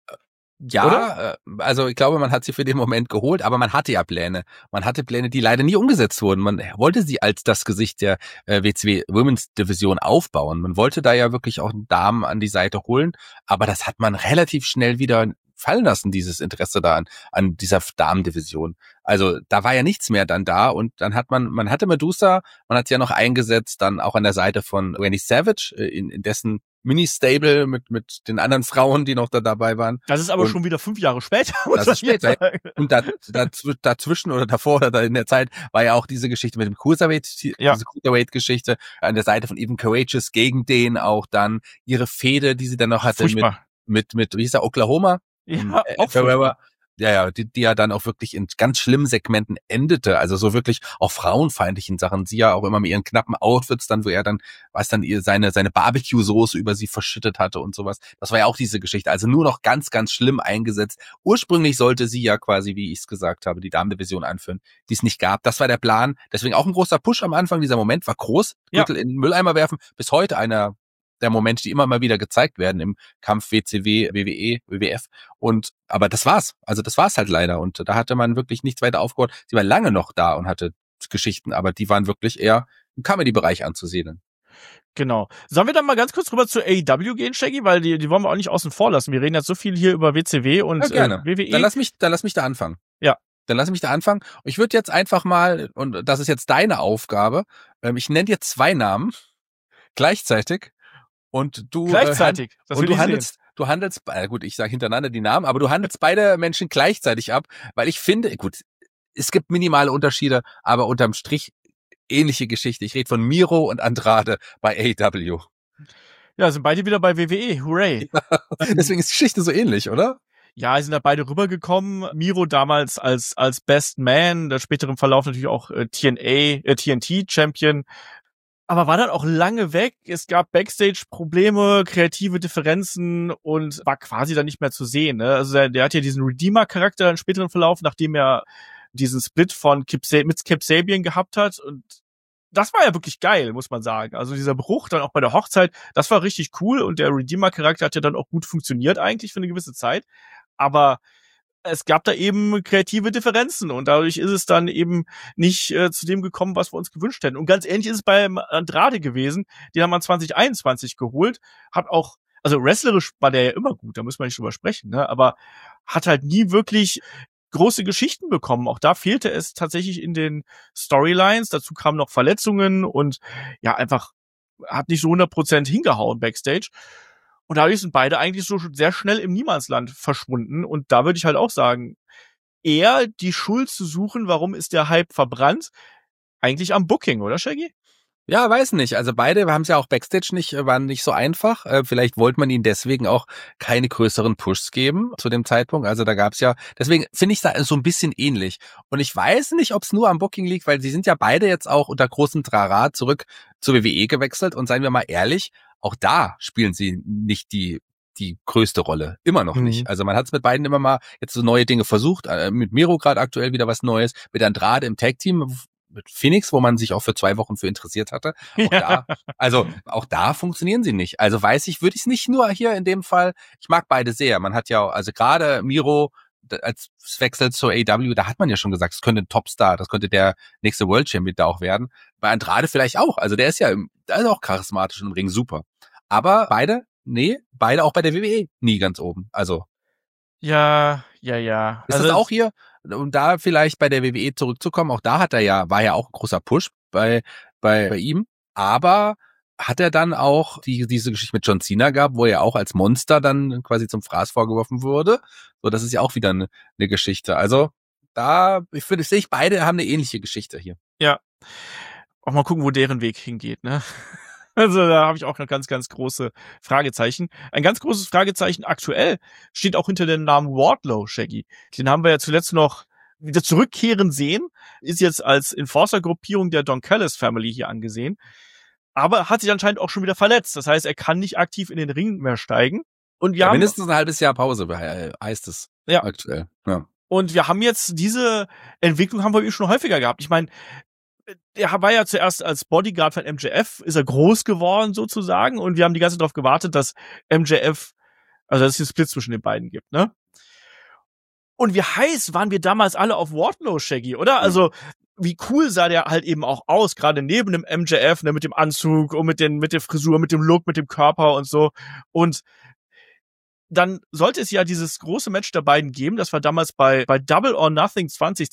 Ja, also ich glaube, man hat sie für den Moment geholt, aber man hatte ja Pläne. Man hatte Pläne, die leider nie umgesetzt wurden. Man wollte sie als das Gesicht der WCW Women's Division aufbauen. Man wollte da ja wirklich auch Damen an die Seite holen, aber das hat man relativ schnell wieder fallen lassen, dieses Interesse da an dieser Damendivision. Also da war ja nichts mehr dann da und dann man hatte Medusa, man hat sie ja noch eingesetzt, dann auch an der Seite von Randy Savage, in dessen Mini-Stable mit den anderen Frauen, die noch da dabei waren. Das ist aber schon wieder 5 Jahre später. Das ist später. Und dazwischen oder davor oder in der Zeit war ja auch diese Geschichte mit dem Cruiserweight, diese Cruiserweight-Geschichte an der Seite von Even Courageous gegen den auch dann ihre Fehde, die sie dann noch hatte mit wie hieß der, Oklahoma? Ja, auch furchtbar. Ja, die ja dann auch wirklich in ganz schlimmen Segmenten endete, also so wirklich auch frauenfeindlichen Sachen. Sie ja auch immer mit ihren knappen Outfits dann, wo er dann, seine Barbecue-Soße über sie verschüttet hatte und sowas. Das war ja auch diese Geschichte, also nur noch ganz, ganz schlimm eingesetzt. Ursprünglich sollte sie ja quasi, wie ich es gesagt habe, die Damendivision anführen, die es nicht gab. Das war der Plan, deswegen auch ein großer Push am Anfang. Dieser Moment war groß, Gürtel in den Mülleimer werfen, bis heute einer der Momente, die immer mal wieder gezeigt werden im Kampf WCW, WWE, WWF. Aber das war's. Also das war's halt leider. Und da hatte man wirklich nichts weiter aufgebaut. Sie war lange noch da und hatte Geschichten, aber die waren wirklich eher im Comedy-Bereich anzusiedeln. Genau. Sollen wir dann mal ganz kurz rüber zu AEW gehen, Shaggy? Weil die wollen wir auch nicht außen vor lassen. Wir reden jetzt so viel hier über WCW und WWE. Dann lass mich da anfangen. Ja. Dann lass mich da anfangen. Ich würde jetzt einfach mal, und das ist jetzt deine Aufgabe, ich nenne dir 2 Namen gleichzeitig. Und du gleichzeitig. Du handelst, gut, ich sage hintereinander die Namen, aber du handelst beide Menschen gleichzeitig ab, weil ich finde, gut, es gibt minimale Unterschiede, aber unterm Strich ähnliche Geschichte. Ich rede von Miro und Andrade bei AEW. Ja, sind beide wieder bei WWE. Hooray. Deswegen ist die Geschichte so ähnlich, oder? Ja, sind da beide rübergekommen. Miro damals als Best Man, der späteren Verlauf natürlich auch TNT-Champion. Aber war dann auch lange weg. Es gab Backstage-Probleme, kreative Differenzen und war quasi dann nicht mehr zu sehen. Ne? Also der hat ja diesen Redeemer-Charakter im späteren Verlauf, nachdem er diesen Split mit Kip Sabian gehabt hat. Und das war ja wirklich geil, muss man sagen. Also dieser Bruch dann auch bei der Hochzeit, das war richtig cool. Und der Redeemer-Charakter hat ja dann auch gut funktioniert eigentlich für eine gewisse Zeit. Aber es gab da eben kreative Differenzen und dadurch ist es dann eben nicht zu dem gekommen, was wir uns gewünscht hätten. Und ganz ähnlich ist es beim Andrade gewesen. Den haben wir 2021 geholt, hat auch, also wrestlerisch war der ja immer gut, da müssen wir nicht drüber sprechen, ne? Aber hat halt nie wirklich große Geschichten bekommen. Auch da fehlte es tatsächlich in den Storylines. Dazu kamen noch Verletzungen und ja, einfach hat nicht so 100% hingehauen backstage. Und dadurch sind beide eigentlich so sehr schnell im Niemandsland verschwunden. Und da würde ich halt auch sagen, eher die Schuld zu suchen, warum ist der Hype verbrannt, eigentlich am Booking, oder Shaggy? Ja, weiß nicht. Also beide haben es ja auch Backstage waren nicht so einfach. Vielleicht wollte man ihnen deswegen auch keine größeren Pushs geben zu dem Zeitpunkt. Also da gab's ja, deswegen finde ich da so ein bisschen ähnlich. Und ich weiß nicht, ob es nur am Booking liegt, weil sie sind ja beide jetzt auch unter großem Trara zurück zur WWE gewechselt. Und seien wir mal ehrlich, auch da spielen sie nicht die größte Rolle. Immer noch nicht. Also man hat es mit beiden immer mal jetzt so neue Dinge versucht. Mit Miro gerade aktuell wieder was Neues. Mit Andrade im Tag-Team, mit Phoenix, wo man sich auch für 2 Wochen für interessiert hatte. Auch da funktionieren sie nicht. Also würde ich es nicht nur hier in dem Fall, ich mag beide sehr. Man hat ja, also gerade Miro als Wechsel zur AEW, da hat man ja schon gesagt, es könnte ein Topstar, das könnte der nächste World Champion da auch werden. Bei Andrade vielleicht auch. Also der ist ja auch charismatisch im Ring, super. Aber beide auch bei der WWE nie ganz oben. Also Ja. Ist das auch hier, um da vielleicht bei der WWE zurückzukommen, auch da war ja auch ein großer Push bei ihm, aber hat er dann auch diese Geschichte mit John Cena gehabt, wo er auch als Monster dann quasi zum Fraß vorgeworfen wurde. So, das ist ja auch wieder eine Geschichte. Also sehe ich, beide haben eine ähnliche Geschichte hier. Ja. Auch mal gucken, wo deren Weg hingeht, ne? Also da habe ich auch noch ganz, ganz große Fragezeichen. Ein ganz großes Fragezeichen aktuell steht auch hinter dem Namen Wardlow, Shaggy. Den haben wir ja zuletzt noch wieder zurückkehren sehen, ist jetzt als Enforcer-Gruppierung der Don Callis Family hier angesehen, aber hat sich anscheinend auch schon wieder verletzt. Das heißt, er kann nicht aktiv in den Ring mehr steigen. Und wir haben mindestens ein halbes Jahr Pause, heißt es aktuell. Ja. Und wir haben jetzt diese Entwicklung haben wir schon häufiger gehabt. Ich meine, er war ja zuerst als Bodyguard von MJF, ist er groß geworden sozusagen und wir haben die ganze Zeit darauf gewartet, dass MJF, also dass es den Split zwischen den beiden gibt, ne? Und wie heiß waren wir damals alle auf Wardlow, Shaggy, oder? Also wie cool sah der halt eben auch aus, gerade neben dem MJF, ne, mit dem Anzug und mit der Frisur, mit dem Look, mit dem Körper und so. Und dann sollte es ja dieses große Match der beiden geben. Das war damals bei Double or Nothing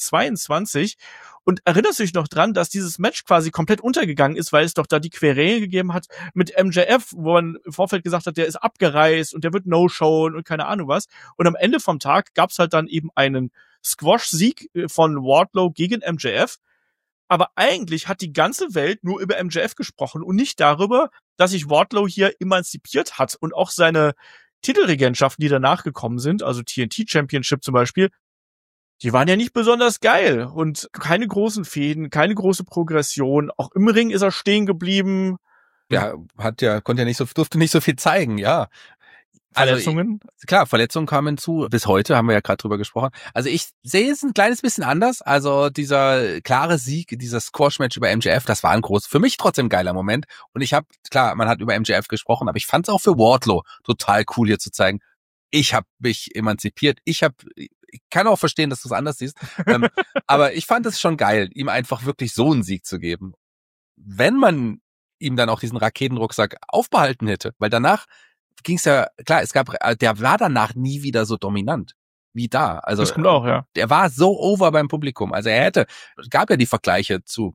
2022. Und erinnerst du dich noch dran, dass dieses Match quasi komplett untergegangen ist, weil es doch da die Querele gegeben hat mit MJF, wo man im Vorfeld gesagt hat, der ist abgereist und der wird No-Showen und keine Ahnung was. Und am Ende vom Tag gab's halt dann eben einen Squash-Sieg von Wardlow gegen MJF. Aber eigentlich hat die ganze Welt nur über MJF gesprochen und nicht darüber, dass sich Wardlow hier emanzipiert hat und auch seine Titelregentschaften, die danach gekommen sind, also TNT Championship zum Beispiel, die waren ja nicht besonders geil und keine großen Fäden, keine große Progression. Auch im Ring ist er stehen geblieben. Ja, durfte nicht so viel zeigen, ja. Verletzungen? Also, klar, Verletzungen kamen hinzu. Bis heute haben wir ja gerade drüber gesprochen. Also ich sehe es ein kleines bisschen anders. Also dieser klare Sieg, dieser Squash-Match über MJF, das war für mich trotzdem geiler Moment. Und man hat über MJF gesprochen, aber ich fand es auch für Wardlow total cool hier zu zeigen. Ich habe mich emanzipiert. Ich kann auch verstehen, dass du es anders siehst. Aber ich fand es schon geil, ihm einfach wirklich so einen Sieg zu geben. Wenn man ihm dann auch diesen Raketenrucksack aufbehalten hätte, weil danach ging's ja, klar, der war danach nie wieder so dominant wie da. Also das kommt auch, ja. Der war so over beim Publikum. Also es gab ja die Vergleiche zu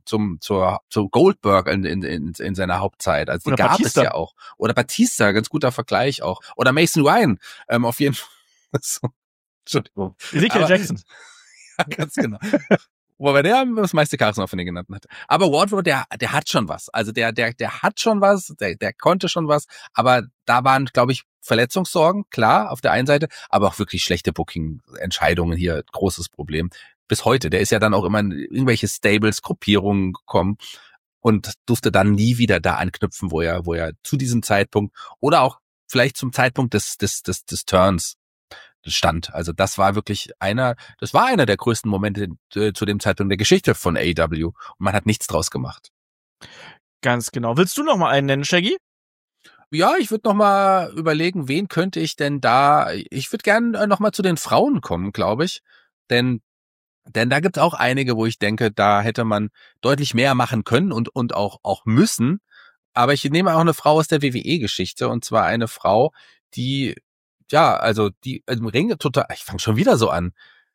Goldberg in seiner Hauptzeit. Also die gab es ja auch. Oder Batista, ganz guter Vergleich auch. Oder Mason Ryan, auf jeden Fall. So. Entschuldigung. Ezekiel Jackson. Ja, ganz genau. Wobei der das meiste Charisma von den genannten hatte. Aber Wardlow, der hat schon was. Also der hat schon was, der konnte schon was. Aber da waren, glaube ich, Verletzungssorgen, klar, auf der einen Seite, aber auch wirklich schlechte Booking-Entscheidungen hier, großes Problem. Bis heute. Der ist ja dann auch immer in irgendwelche Stables, Gruppierungen gekommen und durfte dann nie wieder da anknüpfen, wo er zu diesem Zeitpunkt oder auch vielleicht zum Zeitpunkt des Turns stand. Also das war einer der größten Momente zu dem Zeitpunkt der Geschichte von AEW und man hat nichts draus gemacht. Ganz genau. Willst du noch mal einen nennen, Shaggy? Ja, ich würde noch mal überlegen, wen könnte ich denn da, ich würde gerne noch mal zu den Frauen kommen, glaube ich, denn da gibt's auch einige, wo ich denke, da hätte man deutlich mehr machen können und auch müssen. Aber ich nehme auch eine Frau aus der WWE-Geschichte, und zwar eine Frau, die, ja, also die im Ring total, ich fange schon wieder so an.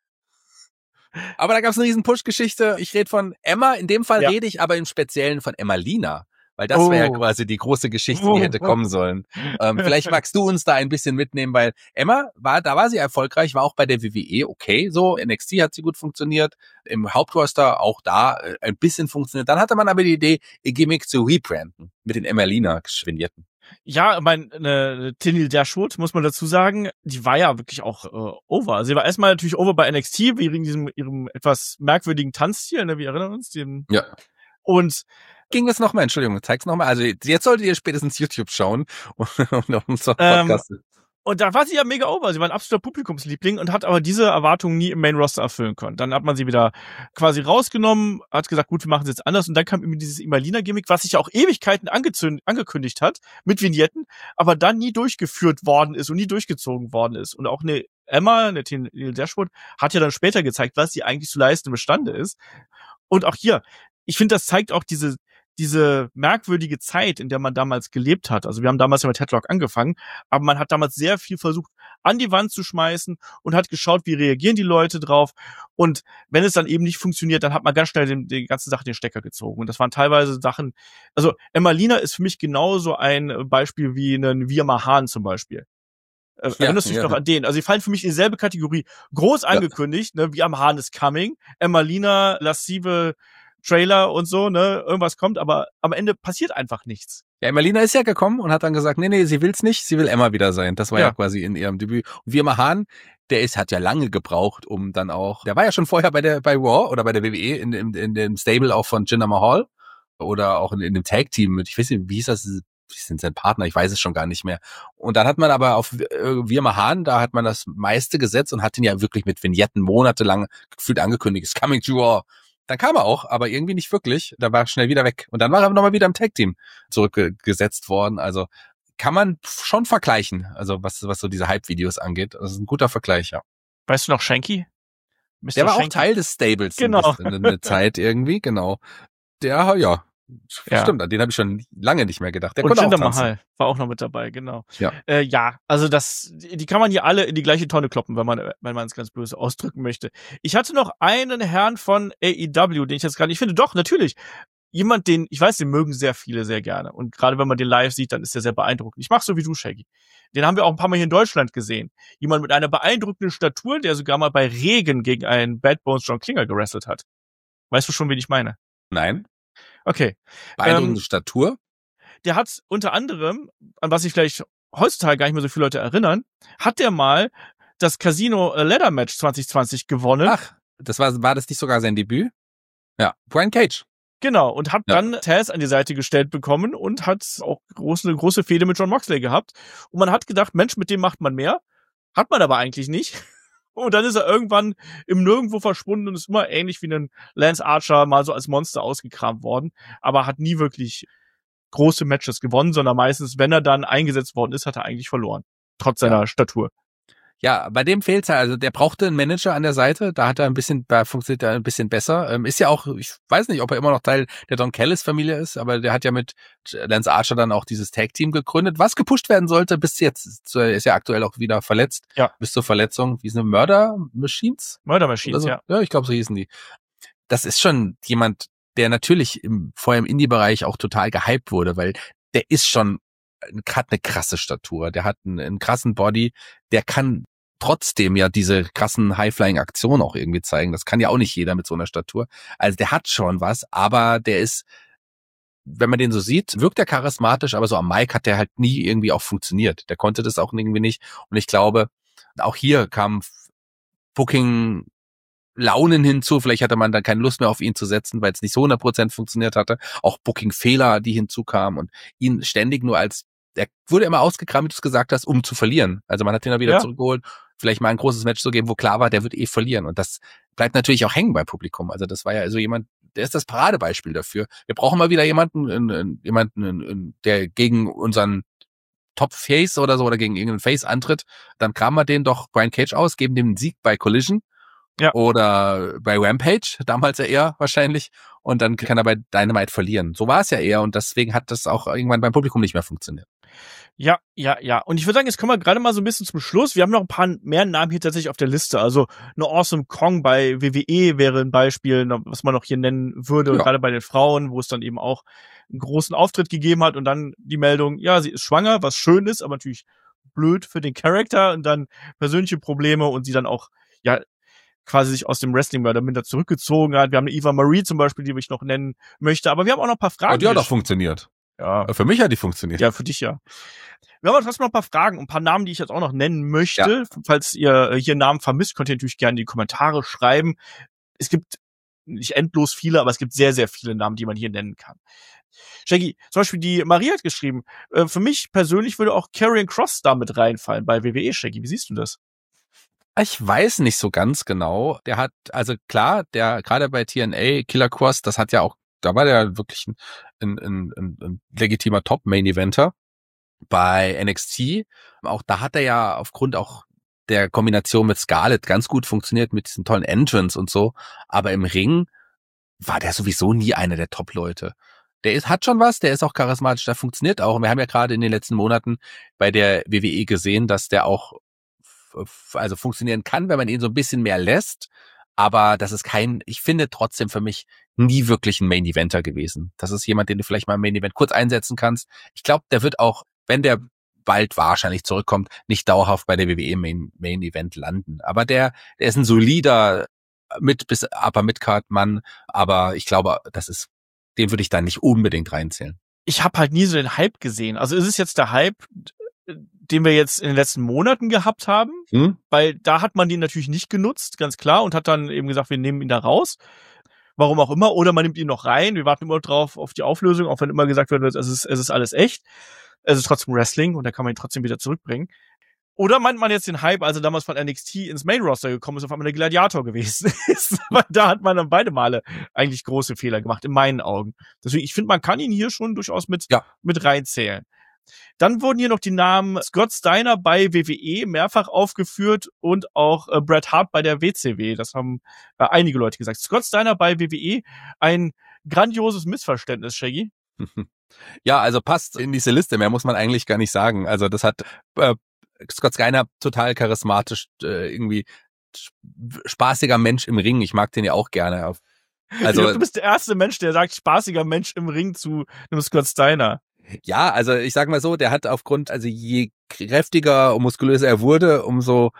Aber da gab's eine riesen Push-Geschichte. Ich rede von Emma, in dem Fall rede ich aber im Speziellen von Emmalina. Weil das wäre ja quasi die große Geschichte, die hätte kommen sollen. Vielleicht magst du uns da ein bisschen mitnehmen, weil Emma da war sie erfolgreich, war auch bei der WWE okay, so NXT hat sie gut funktioniert, im Hauptroster auch da ein bisschen funktioniert. Dann hatte man aber die Idee, ihr Gimmick zu rebranden mit den Emmalina-Vignetten. Ja, Tennille Dashwood, muss man dazu sagen, die war ja wirklich auch over. Sie war erstmal natürlich over bei NXT, wegen ihrem etwas merkwürdigen Tanzstil, ne, wir erinnern uns. Ja. Und ging es nochmal, Entschuldigung, zeig's nochmal. Also jetzt solltet ihr spätestens YouTube schauen und auf unserem Podcast. Und da war sie ja mega over. Sie war ein absoluter Publikumsliebling und hat aber diese Erwartungen nie im Main-Roster erfüllen können. Dann hat man sie wieder quasi rausgenommen, hat gesagt, gut, wir machen es jetzt anders. Und dann kam eben dieses Emmalina-Gimmick, was sich ja auch Ewigkeiten angekündigt hat, mit Vignetten, aber dann nie durchgeführt worden ist und nie durchgezogen worden ist. Und auch eine Emma, eine Tennille Dashwood, hat ja dann später gezeigt, was sie eigentlich zu leisten imstande ist. Und auch hier, ich finde, das zeigt auch diese merkwürdige Zeit, in der man damals gelebt hat. Also wir haben damals ja mit Headlock angefangen, aber man hat damals sehr viel versucht, an die Wand zu schmeißen und hat geschaut, wie reagieren die Leute drauf. Und wenn es dann eben nicht funktioniert, dann hat man ganz schnell die ganze Sache den Stecker gezogen. Und das waren teilweise Sachen, also Emmalina ist für mich genauso ein Beispiel wie ein Veer Mahaan zum Beispiel. Erinnerst du dich noch an den? Also die fallen für mich in dieselbe Kategorie. Groß angekündigt, ne, Veer Mahaan is coming, Emmalina, lassive Trailer und so, ne, irgendwas kommt, aber am Ende passiert einfach nichts. Ja, Emmalina ist ja gekommen und hat dann gesagt, nee, sie will's nicht, sie will Emma wieder sein. Das war ja quasi in ihrem Debüt. Und Veer Mahaan, hat ja lange gebraucht, um dann auch, der war ja schon vorher bei Raw oder bei der WWE in dem Stable auch von Jinder Mahal oder auch in dem Tag-Team mit, ich weiß nicht, wie hieß das, wie sind sein Partner, ich weiß es schon gar nicht mehr. Und dann hat man aber auf Veer Mahaan, da hat man das meiste gesetzt und hat ihn ja wirklich mit Vignetten monatelang gefühlt angekündigt, it's coming to Raw. Dann kam er auch, aber irgendwie nicht wirklich. Da war er schnell wieder weg. Und dann war er nochmal wieder im Tag-Team zurückgesetzt worden. Also kann man schon vergleichen, also was so diese Hype-Videos angeht. Das ist ein guter Vergleich, ja. Weißt du noch Shanky? Der war auch Teil des Stables. Genau. Eine Zeit irgendwie, genau. Der, ja. Stimmt, an den habe ich schon lange nicht mehr gedacht. Der und konnte Jinder auch tanzen. Mahal war auch noch mit dabei, genau. Ja, also die kann man hier alle in die gleiche Tonne kloppen, wenn man es ganz böse ausdrücken möchte. Ich hatte noch einen Herrn von AEW, den ich jetzt gerade nicht finde. Doch, natürlich. Jemand, den mögen sehr viele sehr gerne. Und gerade wenn man den live sieht, dann ist der sehr beeindruckend. Ich mach so wie du, Shaggy. Den haben wir auch ein paar Mal hier in Deutschland gesehen. Jemand mit einer beeindruckenden Statur, der sogar mal bei Regen gegen einen Bad Bones John Klinger gewrestelt hat. Weißt du schon, wen ich meine? Nein. Okay. Beeindruckende Statur. Der hat unter anderem, an was sich vielleicht heutzutage gar nicht mehr so viele Leute erinnern, hat der mal das Casino Ladder Match 2020 gewonnen. Ach, war das nicht sogar sein Debüt? Ja, Brian Cage. Genau, und hat dann Taz an die Seite gestellt bekommen und hat auch eine große Fehde mit Jon Moxley gehabt. Und man hat gedacht, Mensch, mit dem macht man mehr. Hat man aber eigentlich nicht. Und dann ist er irgendwann im Nirgendwo verschwunden und ist immer ähnlich wie ein Lance Archer mal so als Monster ausgekramt worden, aber hat nie wirklich große Matches gewonnen, sondern meistens, wenn er dann eingesetzt worden ist, hat er eigentlich verloren. Trotz seiner Statur. Ja, bei dem fehlt's ja, also der brauchte einen Manager an der Seite, da funktioniert er ein bisschen besser. Ist ja auch, ich weiß nicht, ob er immer noch Teil der Don Callis-Familie ist, aber der hat ja mit Lance Archer dann auch dieses Tag-Team gegründet, was gepusht werden sollte bis jetzt. Ist ja aktuell auch wieder verletzt. Ja. Bis zur Verletzung. Wie ist eine Murder Machines? Murder Machines, also, ja. Ja, ich glaube, so hießen die. Das ist schon jemand, der natürlich vorher im Indie-Bereich auch total gehypt wurde, weil der ist schon, hat eine krasse Statur, der hat einen krassen Body, der kann trotzdem ja diese krassen High-Flying-Aktionen auch irgendwie zeigen. Das kann ja auch nicht jeder mit so einer Statur. Also der hat schon was, aber der ist, wenn man den so sieht, wirkt er charismatisch, aber so am Mic hat der halt nie irgendwie auch funktioniert. Der konnte das auch irgendwie nicht. Und ich glaube, auch hier kam Booking Launen hinzu. Vielleicht hatte man dann keine Lust mehr auf ihn zu setzen, weil es nicht so 100% funktioniert hatte. Auch Booking-Fehler, die hinzukamen und ihn ständig nur als, der wurde immer ausgekramt, wie du es gesagt hast, um zu verlieren. Also man hat ihn dann wieder zurückgeholt, vielleicht mal ein großes Match zu geben, wo klar war, der wird verlieren. Und das bleibt natürlich auch hängen beim Publikum. Also das war ja so jemand, der ist das Paradebeispiel dafür. Wir brauchen mal wieder jemanden, der gegen unseren Top-Face oder so oder gegen irgendeinen Face antritt, dann kramen wir den doch Brian Cage aus, geben dem einen Sieg bei Collision. Ja. Oder bei Rampage, damals ja eher wahrscheinlich. Und dann kann er bei Dynamite verlieren. So war es ja eher und deswegen hat das auch irgendwann beim Publikum nicht mehr funktioniert. Ja. Und ich würde sagen, jetzt kommen wir gerade mal so ein bisschen zum Schluss. Wir haben noch ein paar mehr Namen hier tatsächlich auf der Liste. Also eine Awesome Kong bei WWE wäre ein Beispiel, was man noch hier nennen würde. Ja. Und gerade bei den Frauen, wo es dann eben auch einen großen Auftritt gegeben hat und dann die Meldung, ja, sie ist schwanger, was schön ist, aber natürlich blöd für den Charakter und dann persönliche Probleme und sie dann auch, ja, quasi sich aus dem Wrestling mehr oder minder zurückgezogen hat. Wir haben eine Eva Marie zum Beispiel, die ich noch nennen möchte, aber wir haben auch noch ein paar Fragen. Und die hat doch funktioniert. Ja. Für mich hat die funktioniert. Ja, für dich ja. Wir haben aber trotzdem noch ein paar Fragen und ein paar Namen, die ich jetzt auch noch nennen möchte. Ja. Falls ihr hier Namen vermisst, könnt ihr natürlich gerne in die Kommentare schreiben. Es gibt nicht endlos viele, aber es gibt sehr, sehr viele Namen, die man hier nennen kann. Shaggy, zum Beispiel die Marie hat geschrieben, für mich persönlich würde auch Karrion Kross da mit reinfallen bei WWE, Shaggy. Wie siehst du das? Ich weiß nicht so ganz genau. Der hat, also klar, der gerade bei TNA, Killer Kross, das hat ja auch, da war der wirklich ein legitimer Top-Main-Eventer. Bei NXT, auch da hat er ja aufgrund auch der Kombination mit Scarlett ganz gut funktioniert mit diesen tollen Entrance und so. Aber im Ring war der sowieso nie einer der Top-Leute. Der hat schon was, der ist auch charismatisch, der funktioniert auch. Und wir haben ja gerade in den letzten Monaten bei der WWE gesehen, dass der auch also funktionieren kann, wenn man ihn so ein bisschen mehr lässt. Aber das ist ich finde trotzdem für mich nie wirklich ein Main-Eventer gewesen. Das ist jemand, den du vielleicht mal im Main-Event kurz einsetzen kannst. Ich glaube, der wird auch, wenn der bald wahrscheinlich zurückkommt, nicht dauerhaft bei der WWE Main-Event landen. Aber der ist ein solider bis Upper Midcard-Mann. Aber ich glaube, den würde ich da nicht unbedingt reinzählen. Ich habe halt nie so den Hype gesehen. Also ist es jetzt der Hype, den wir jetzt in den letzten Monaten gehabt haben, weil da hat man den natürlich nicht genutzt, ganz klar, und hat dann eben gesagt, wir nehmen ihn da raus. Warum auch immer, oder man nimmt ihn noch rein, wir warten immer drauf auf die Auflösung, auch wenn immer gesagt wird, es ist alles echt. Es ist trotzdem Wrestling und da kann man ihn trotzdem wieder zurückbringen. Oder meint man jetzt den Hype, also damals von NXT ins Main-Roster gekommen ist, auf einmal der Gladiator gewesen ist. Weil da hat man dann beide Male eigentlich große Fehler gemacht, in meinen Augen. Deswegen, ich finde, man kann ihn hier schon durchaus mit reinzählen. Dann wurden hier noch die Namen Scott Steiner bei WWE mehrfach aufgeführt und auch Bret Hart bei der WCW. Das haben einige Leute gesagt. Scott Steiner bei WWE, ein grandioses Missverständnis, Shaggy. Ja, also passt in diese Liste, mehr muss man eigentlich gar nicht sagen. Also das hat Scott Steiner total charismatisch, irgendwie spaßiger Mensch im Ring. Ich mag den ja auch gerne. Also du bist der erste Mensch, der sagt, spaßiger Mensch im Ring zu einem Scott Steiner. Ja, also ich sag mal so, der hat also je kräftiger und muskulöser er wurde, umso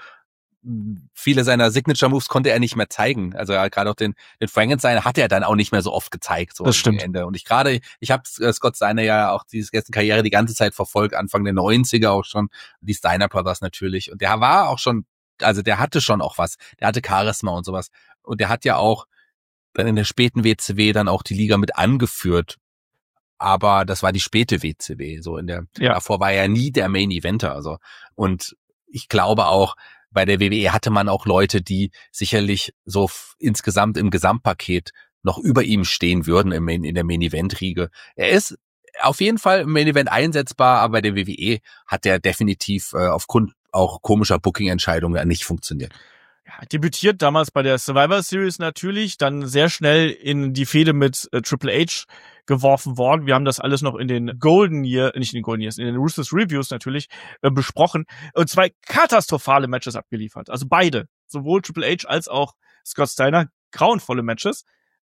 viele seiner Signature-Moves konnte er nicht mehr zeigen. Also gerade auch den Frankenstein hat er dann auch nicht mehr so oft gezeigt. So das stimmt. Ende. Und ich habe Scott Steiner ja auch diese ganze Karriere die ganze Zeit verfolgt, Anfang der 90er auch schon, die Steiner Brothers natürlich. Und der war auch schon, also der hatte schon auch was. Der hatte Charisma und sowas. Und der hat ja auch dann in der späten WCW dann auch die Liga mit angeführt. Aber das war die späte WCW, davor war er nie der Main Eventer, also. Und ich glaube auch, bei der WWE hatte man auch Leute, die sicherlich so insgesamt im Gesamtpaket noch über ihm stehen würden in der Main Event Riege. Er ist auf jeden Fall im Main Event einsetzbar, aber bei der WWE hat er definitiv aufgrund auch komischer Booking-Entscheidungen nicht funktioniert. Ja, debütiert damals bei der Survivor Series natürlich, dann sehr schnell in die Fehde mit Triple H geworfen worden. Wir haben das alles noch in den Golden Years, nicht in den Golden Years, in den Ruthless Reviews natürlich besprochen und 2 katastrophale Matches abgeliefert. Also beide, sowohl Triple H als auch Scott Steiner, grauenvolle Matches.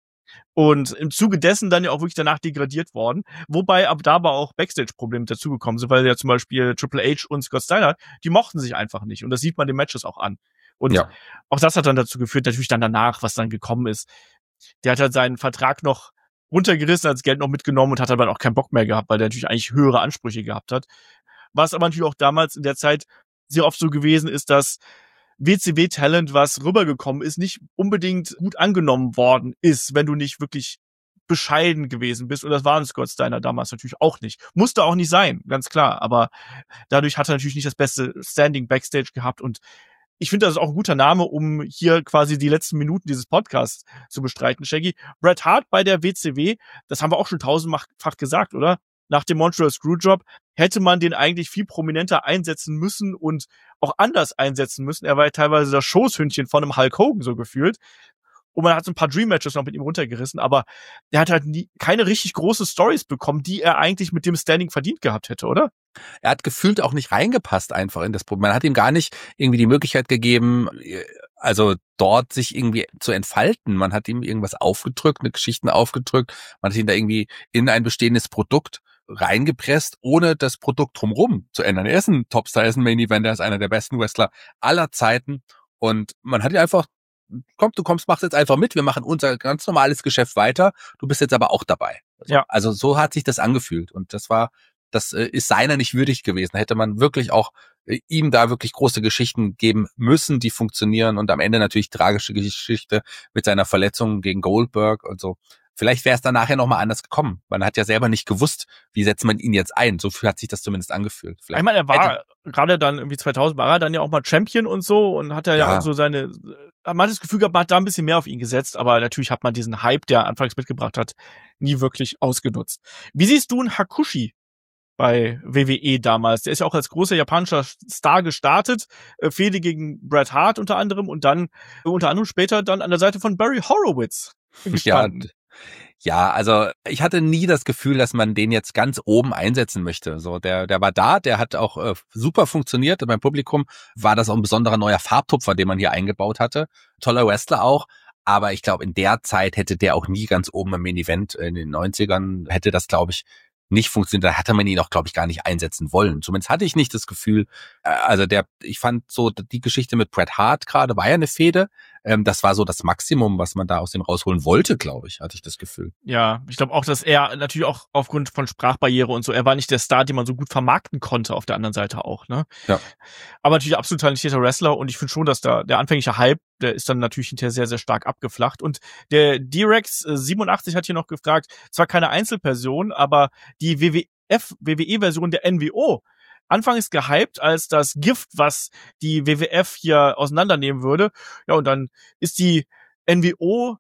Und im Zuge dessen dann ja auch wirklich danach degradiert worden. Wobei ab da aber auch Backstage-Probleme dazugekommen sind, weil ja zum Beispiel Triple H und Scott Steiner, die mochten sich einfach nicht. Und das sieht man den Matches auch an. Und auch das hat dann dazu geführt, natürlich dann danach, was dann gekommen ist. Der hat halt seinen Vertrag noch runtergerissen, hat das Geld noch mitgenommen und hat aber auch keinen Bock mehr gehabt, weil der natürlich eigentlich höhere Ansprüche gehabt hat. Was aber natürlich auch damals in der Zeit sehr oft so gewesen ist, dass WCW-Talent, was rübergekommen ist, nicht unbedingt gut angenommen worden ist, wenn du nicht wirklich bescheiden gewesen bist. Und das war ein Scott Steiner damals natürlich auch nicht. Musste auch nicht sein, ganz klar. Aber dadurch hat er natürlich nicht das beste Standing Backstage gehabt. Und ich finde, das ist auch ein guter Name, um hier quasi die letzten Minuten dieses Podcasts zu bestreiten, Shaggy. Bret Hart bei der WCW, das haben wir auch schon tausendfach gesagt, oder? nach dem Montreal Screwjob hätte man den eigentlich viel prominenter einsetzen müssen und auch anders einsetzen müssen. Er war ja teilweise das Schoßhündchen von einem Hulk Hogan so gefühlt. Und man hat so ein paar Dream-Matches noch mit ihm runtergerissen, aber er hat halt keine richtig große Stories bekommen, die er eigentlich mit dem Standing verdient gehabt hätte, oder? Er hat gefühlt auch nicht reingepasst einfach in das Problem. Man hat ihm gar nicht irgendwie die Möglichkeit gegeben, also dort sich irgendwie zu entfalten. Man hat ihm irgendwas aufgedrückt, eine Geschichten aufgedrückt. Man hat ihn da irgendwie in ein bestehendes Produkt reingepresst, ohne das Produkt drumherum zu ändern. Er ist ein Topstar, er ist ein Main-Eventer, er ist einer der besten Wrestler aller Zeiten. Und man hat ihn einfach, machst jetzt einfach mit, wir machen unser ganz normales Geschäft weiter, du bist jetzt aber auch dabei. Ja. Also so hat sich das angefühlt und das ist seiner nicht würdig gewesen. Hätte man wirklich auch ihm da wirklich große Geschichten geben müssen, die funktionieren und am Ende natürlich tragische Geschichte mit seiner Verletzung gegen Goldberg und so. Vielleicht wäre es dann nachher nochmal anders gekommen. Man hat ja selber nicht gewusst, wie setzt man ihn jetzt ein. So hat sich das zumindest angefühlt. Vielleicht ich meine, er war gerade dann irgendwie 2000 war er dann ja auch mal Champion und so und hat ja auch so man hat das Gefühl gehabt, man hat da ein bisschen mehr auf ihn gesetzt, aber natürlich hat man diesen Hype, der er anfangs mitgebracht hat, nie wirklich ausgenutzt. Wie siehst du einen Hakushi bei WWE damals? Der ist ja auch als großer japanischer Star gestartet, Fehde gegen Bret Hart unter anderem und dann unter anderem später dann an der Seite von Barry Horowitz gestanden. Ja, also ich hatte nie das Gefühl, dass man den jetzt ganz oben einsetzen möchte. So, der war da, der hat auch super funktioniert. Beim Publikum war das auch ein besonderer neuer Farbtupfer, den man hier eingebaut hatte. Toller Wrestler auch. Aber ich glaube, in der Zeit hätte der auch nie ganz oben im Main Event. In den 90ern hätte das, glaube ich, nicht funktioniert. Da hatte man ihn auch, glaube ich, gar nicht einsetzen wollen. Zumindest hatte ich nicht das Gefühl. Also ich fand so, die Geschichte mit Bret Hart gerade war ja eine Fehde. Das war so das Maximum, was man da aus dem rausholen wollte, glaube ich, hatte ich das Gefühl. Ja, ich glaube auch, dass er natürlich auch aufgrund von Sprachbarriere und so, er war nicht der Star, den man so gut vermarkten konnte auf der anderen Seite auch, ne? Ja. Aber natürlich absolut talentierter Wrestler und ich finde schon, dass da der anfängliche Hype, der ist dann natürlich hinterher sehr, sehr stark abgeflacht. Und der D-Rex 87 hat hier noch gefragt, zwar keine Einzelperson, aber die WWE-Version der NWO, anfangs gehypt als das Gift, was die WWF hier auseinandernehmen würde. Ja, und dann ist die NWO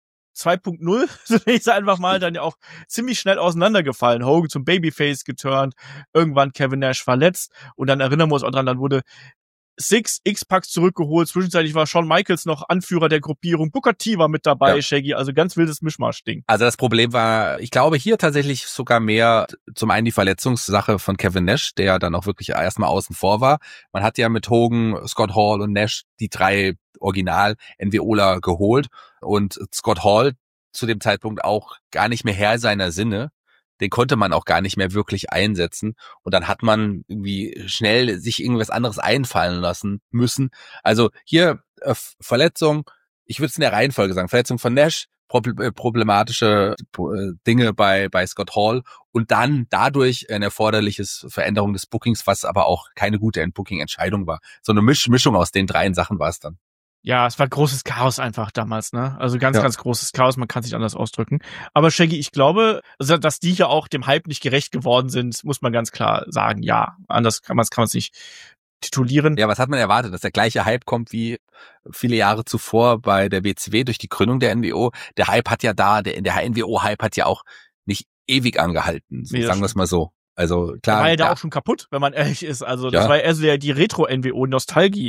2.0, so nenne ich es einfach mal, dann ja auch ziemlich schnell auseinandergefallen. Hogan zum Babyface geturnt, irgendwann Kevin Nash verletzt und dann erinnern wir uns auch dran, dann wurde Six X-Packs zurückgeholt. Zwischenzeitlich war Shawn Michaels noch Anführer der Gruppierung. Booker T war mit dabei, ja. Shaggy, also ganz wildes Mischmasch-Ding. Also das Problem war, ich glaube hier tatsächlich sogar mehr zum einen die Verletzungssache von Kevin Nash, der dann auch wirklich erstmal außen vor war. Man hat ja mit Hogan, Scott Hall und Nash die 3 Original-NWOler geholt und Scott Hall zu dem Zeitpunkt auch gar nicht mehr Herr seiner Sinne. Den konnte man auch gar nicht mehr wirklich einsetzen. Und dann hat man irgendwie schnell sich irgendwas anderes einfallen lassen müssen. Also hier Verletzung, ich würde es in der Reihenfolge sagen, Verletzung von Nash, problematische Dinge bei Scott Hall und dann dadurch eine erforderliches Veränderung des Bookings, was aber auch keine gute Endbooking-Entscheidung war. So eine Mischung aus den 3 Sachen war es dann. Ja, es war großes Chaos einfach damals, ne? Also ganz großes Chaos, man kann es nicht anders ausdrücken. Aber Shaggy, ich glaube, dass die ja auch dem Hype nicht gerecht geworden sind, muss man ganz klar sagen. Ja, anders kann man es nicht titulieren. Ja, was hat man erwartet? Dass der gleiche Hype kommt wie viele Jahre zuvor bei der WCW durch die Gründung der NWO. Der Hype hat ja der NWO-Hype hat ja auch nicht ewig angehalten, so, sagen wir es mal so. Also klar. Der war ja da auch schon kaputt, wenn man ehrlich ist. Also das war eher so die Retro-NWO, Nostalgie.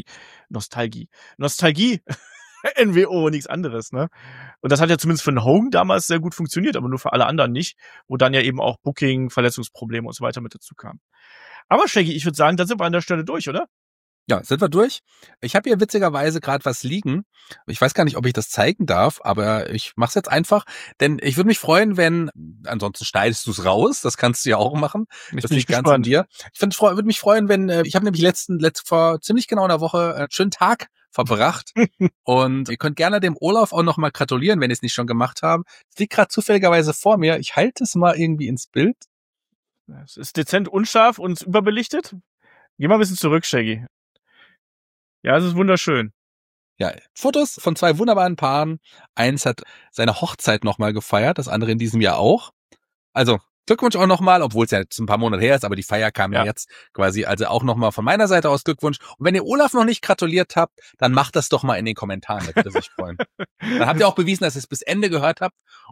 NWO, nichts anderes, ne? Und das hat ja zumindest für den Hogan damals sehr gut funktioniert, aber nur für alle anderen nicht, wo dann ja eben auch Booking, Verletzungsprobleme und so weiter mit dazu kamen. Aber Shaggy, ich würde sagen, da sind wir an der Stelle durch, oder? Ja, sind wir durch. Ich habe hier witzigerweise gerade was liegen. Ich weiß gar nicht, ob ich das zeigen darf, aber ich mache es jetzt einfach. Denn ich würde mich freuen, wenn, ansonsten schneidest du es raus, das kannst du ja auch machen. Das liegt ganz an dir. Ich würde mich freuen, wenn, ich habe nämlich vor ziemlich genau einer Woche einen schönen Tag verbracht. Und ihr könnt gerne dem Olaf auch nochmal gratulieren, wenn ihr es nicht schon gemacht habt. Es liegt gerade zufälligerweise vor mir. Ich halte es mal irgendwie ins Bild. Es ist dezent unscharf und überbelichtet. Geh mal ein bisschen zurück, Shaggy. Ja, es ist wunderschön. Ja, Fotos von 2 wunderbaren Paaren. Eins hat seine Hochzeit nochmal gefeiert, das andere in diesem Jahr auch. Also Glückwunsch auch nochmal, obwohl es ja jetzt ein paar Monate her ist, aber die Feier kam ja jetzt quasi, also auch nochmal von meiner Seite aus Glückwunsch. Und wenn ihr Olaf noch nicht gratuliert habt, dann macht das doch mal in den Kommentaren, da würde er sich freuen. Dann habt ihr auch bewiesen, dass ihr es bis Ende gehört habt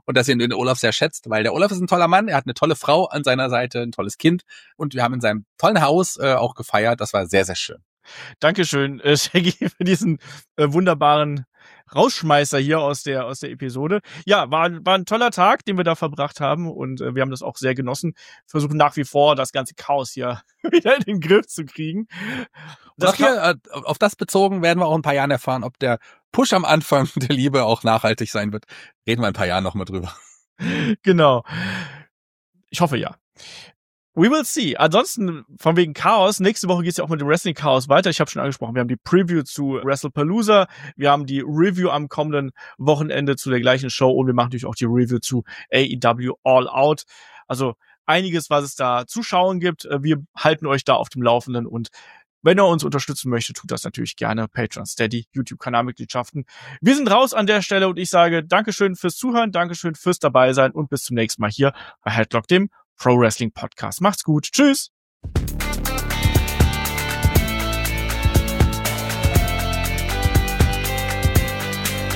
und dass ihr den Olaf sehr schätzt, weil der Olaf ist ein toller Mann, er hat eine tolle Frau an seiner Seite, ein tolles Kind und wir haben in seinem tollen Haus auch gefeiert. Das war sehr, sehr schön. Dankeschön, Shaggy, für diesen wunderbaren Rausschmeißer hier aus der Episode. Ja, war ein toller Tag, den wir da verbracht haben und wir haben das auch sehr genossen. Versuchen nach wie vor, das ganze Chaos hier wieder in den Griff zu kriegen. Auf das bezogen werden wir auch in ein paar Jahren erfahren, ob der Push am Anfang der Liebe auch nachhaltig sein wird. Reden wir in ein paar Jahren nochmal drüber. Genau. Ich hoffe ja. We will see. Ansonsten, von wegen Chaos, nächste Woche geht's ja auch mit dem Wrestling-Chaos weiter. Ich habe schon angesprochen, wir haben die Preview zu WrestlePalooza, wir haben die Review am kommenden Wochenende zu der gleichen Show und wir machen natürlich auch die Review zu AEW All Out. Also einiges, was es da zu schauen gibt. Wir halten euch da auf dem Laufenden und wenn ihr uns unterstützen möchtet, tut das natürlich gerne. Patreon, Steady, YouTube-Kanalmitgliedschaften. Wir sind raus an der Stelle und ich sage Dankeschön fürs Zuhören, Dankeschön fürs Dabeisein und bis zum nächsten Mal hier bei Headlock, dem Pro Wrestling Podcast. Macht's gut. Tschüss.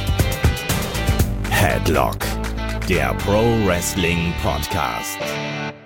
Headlock, der Pro Wrestling Podcast.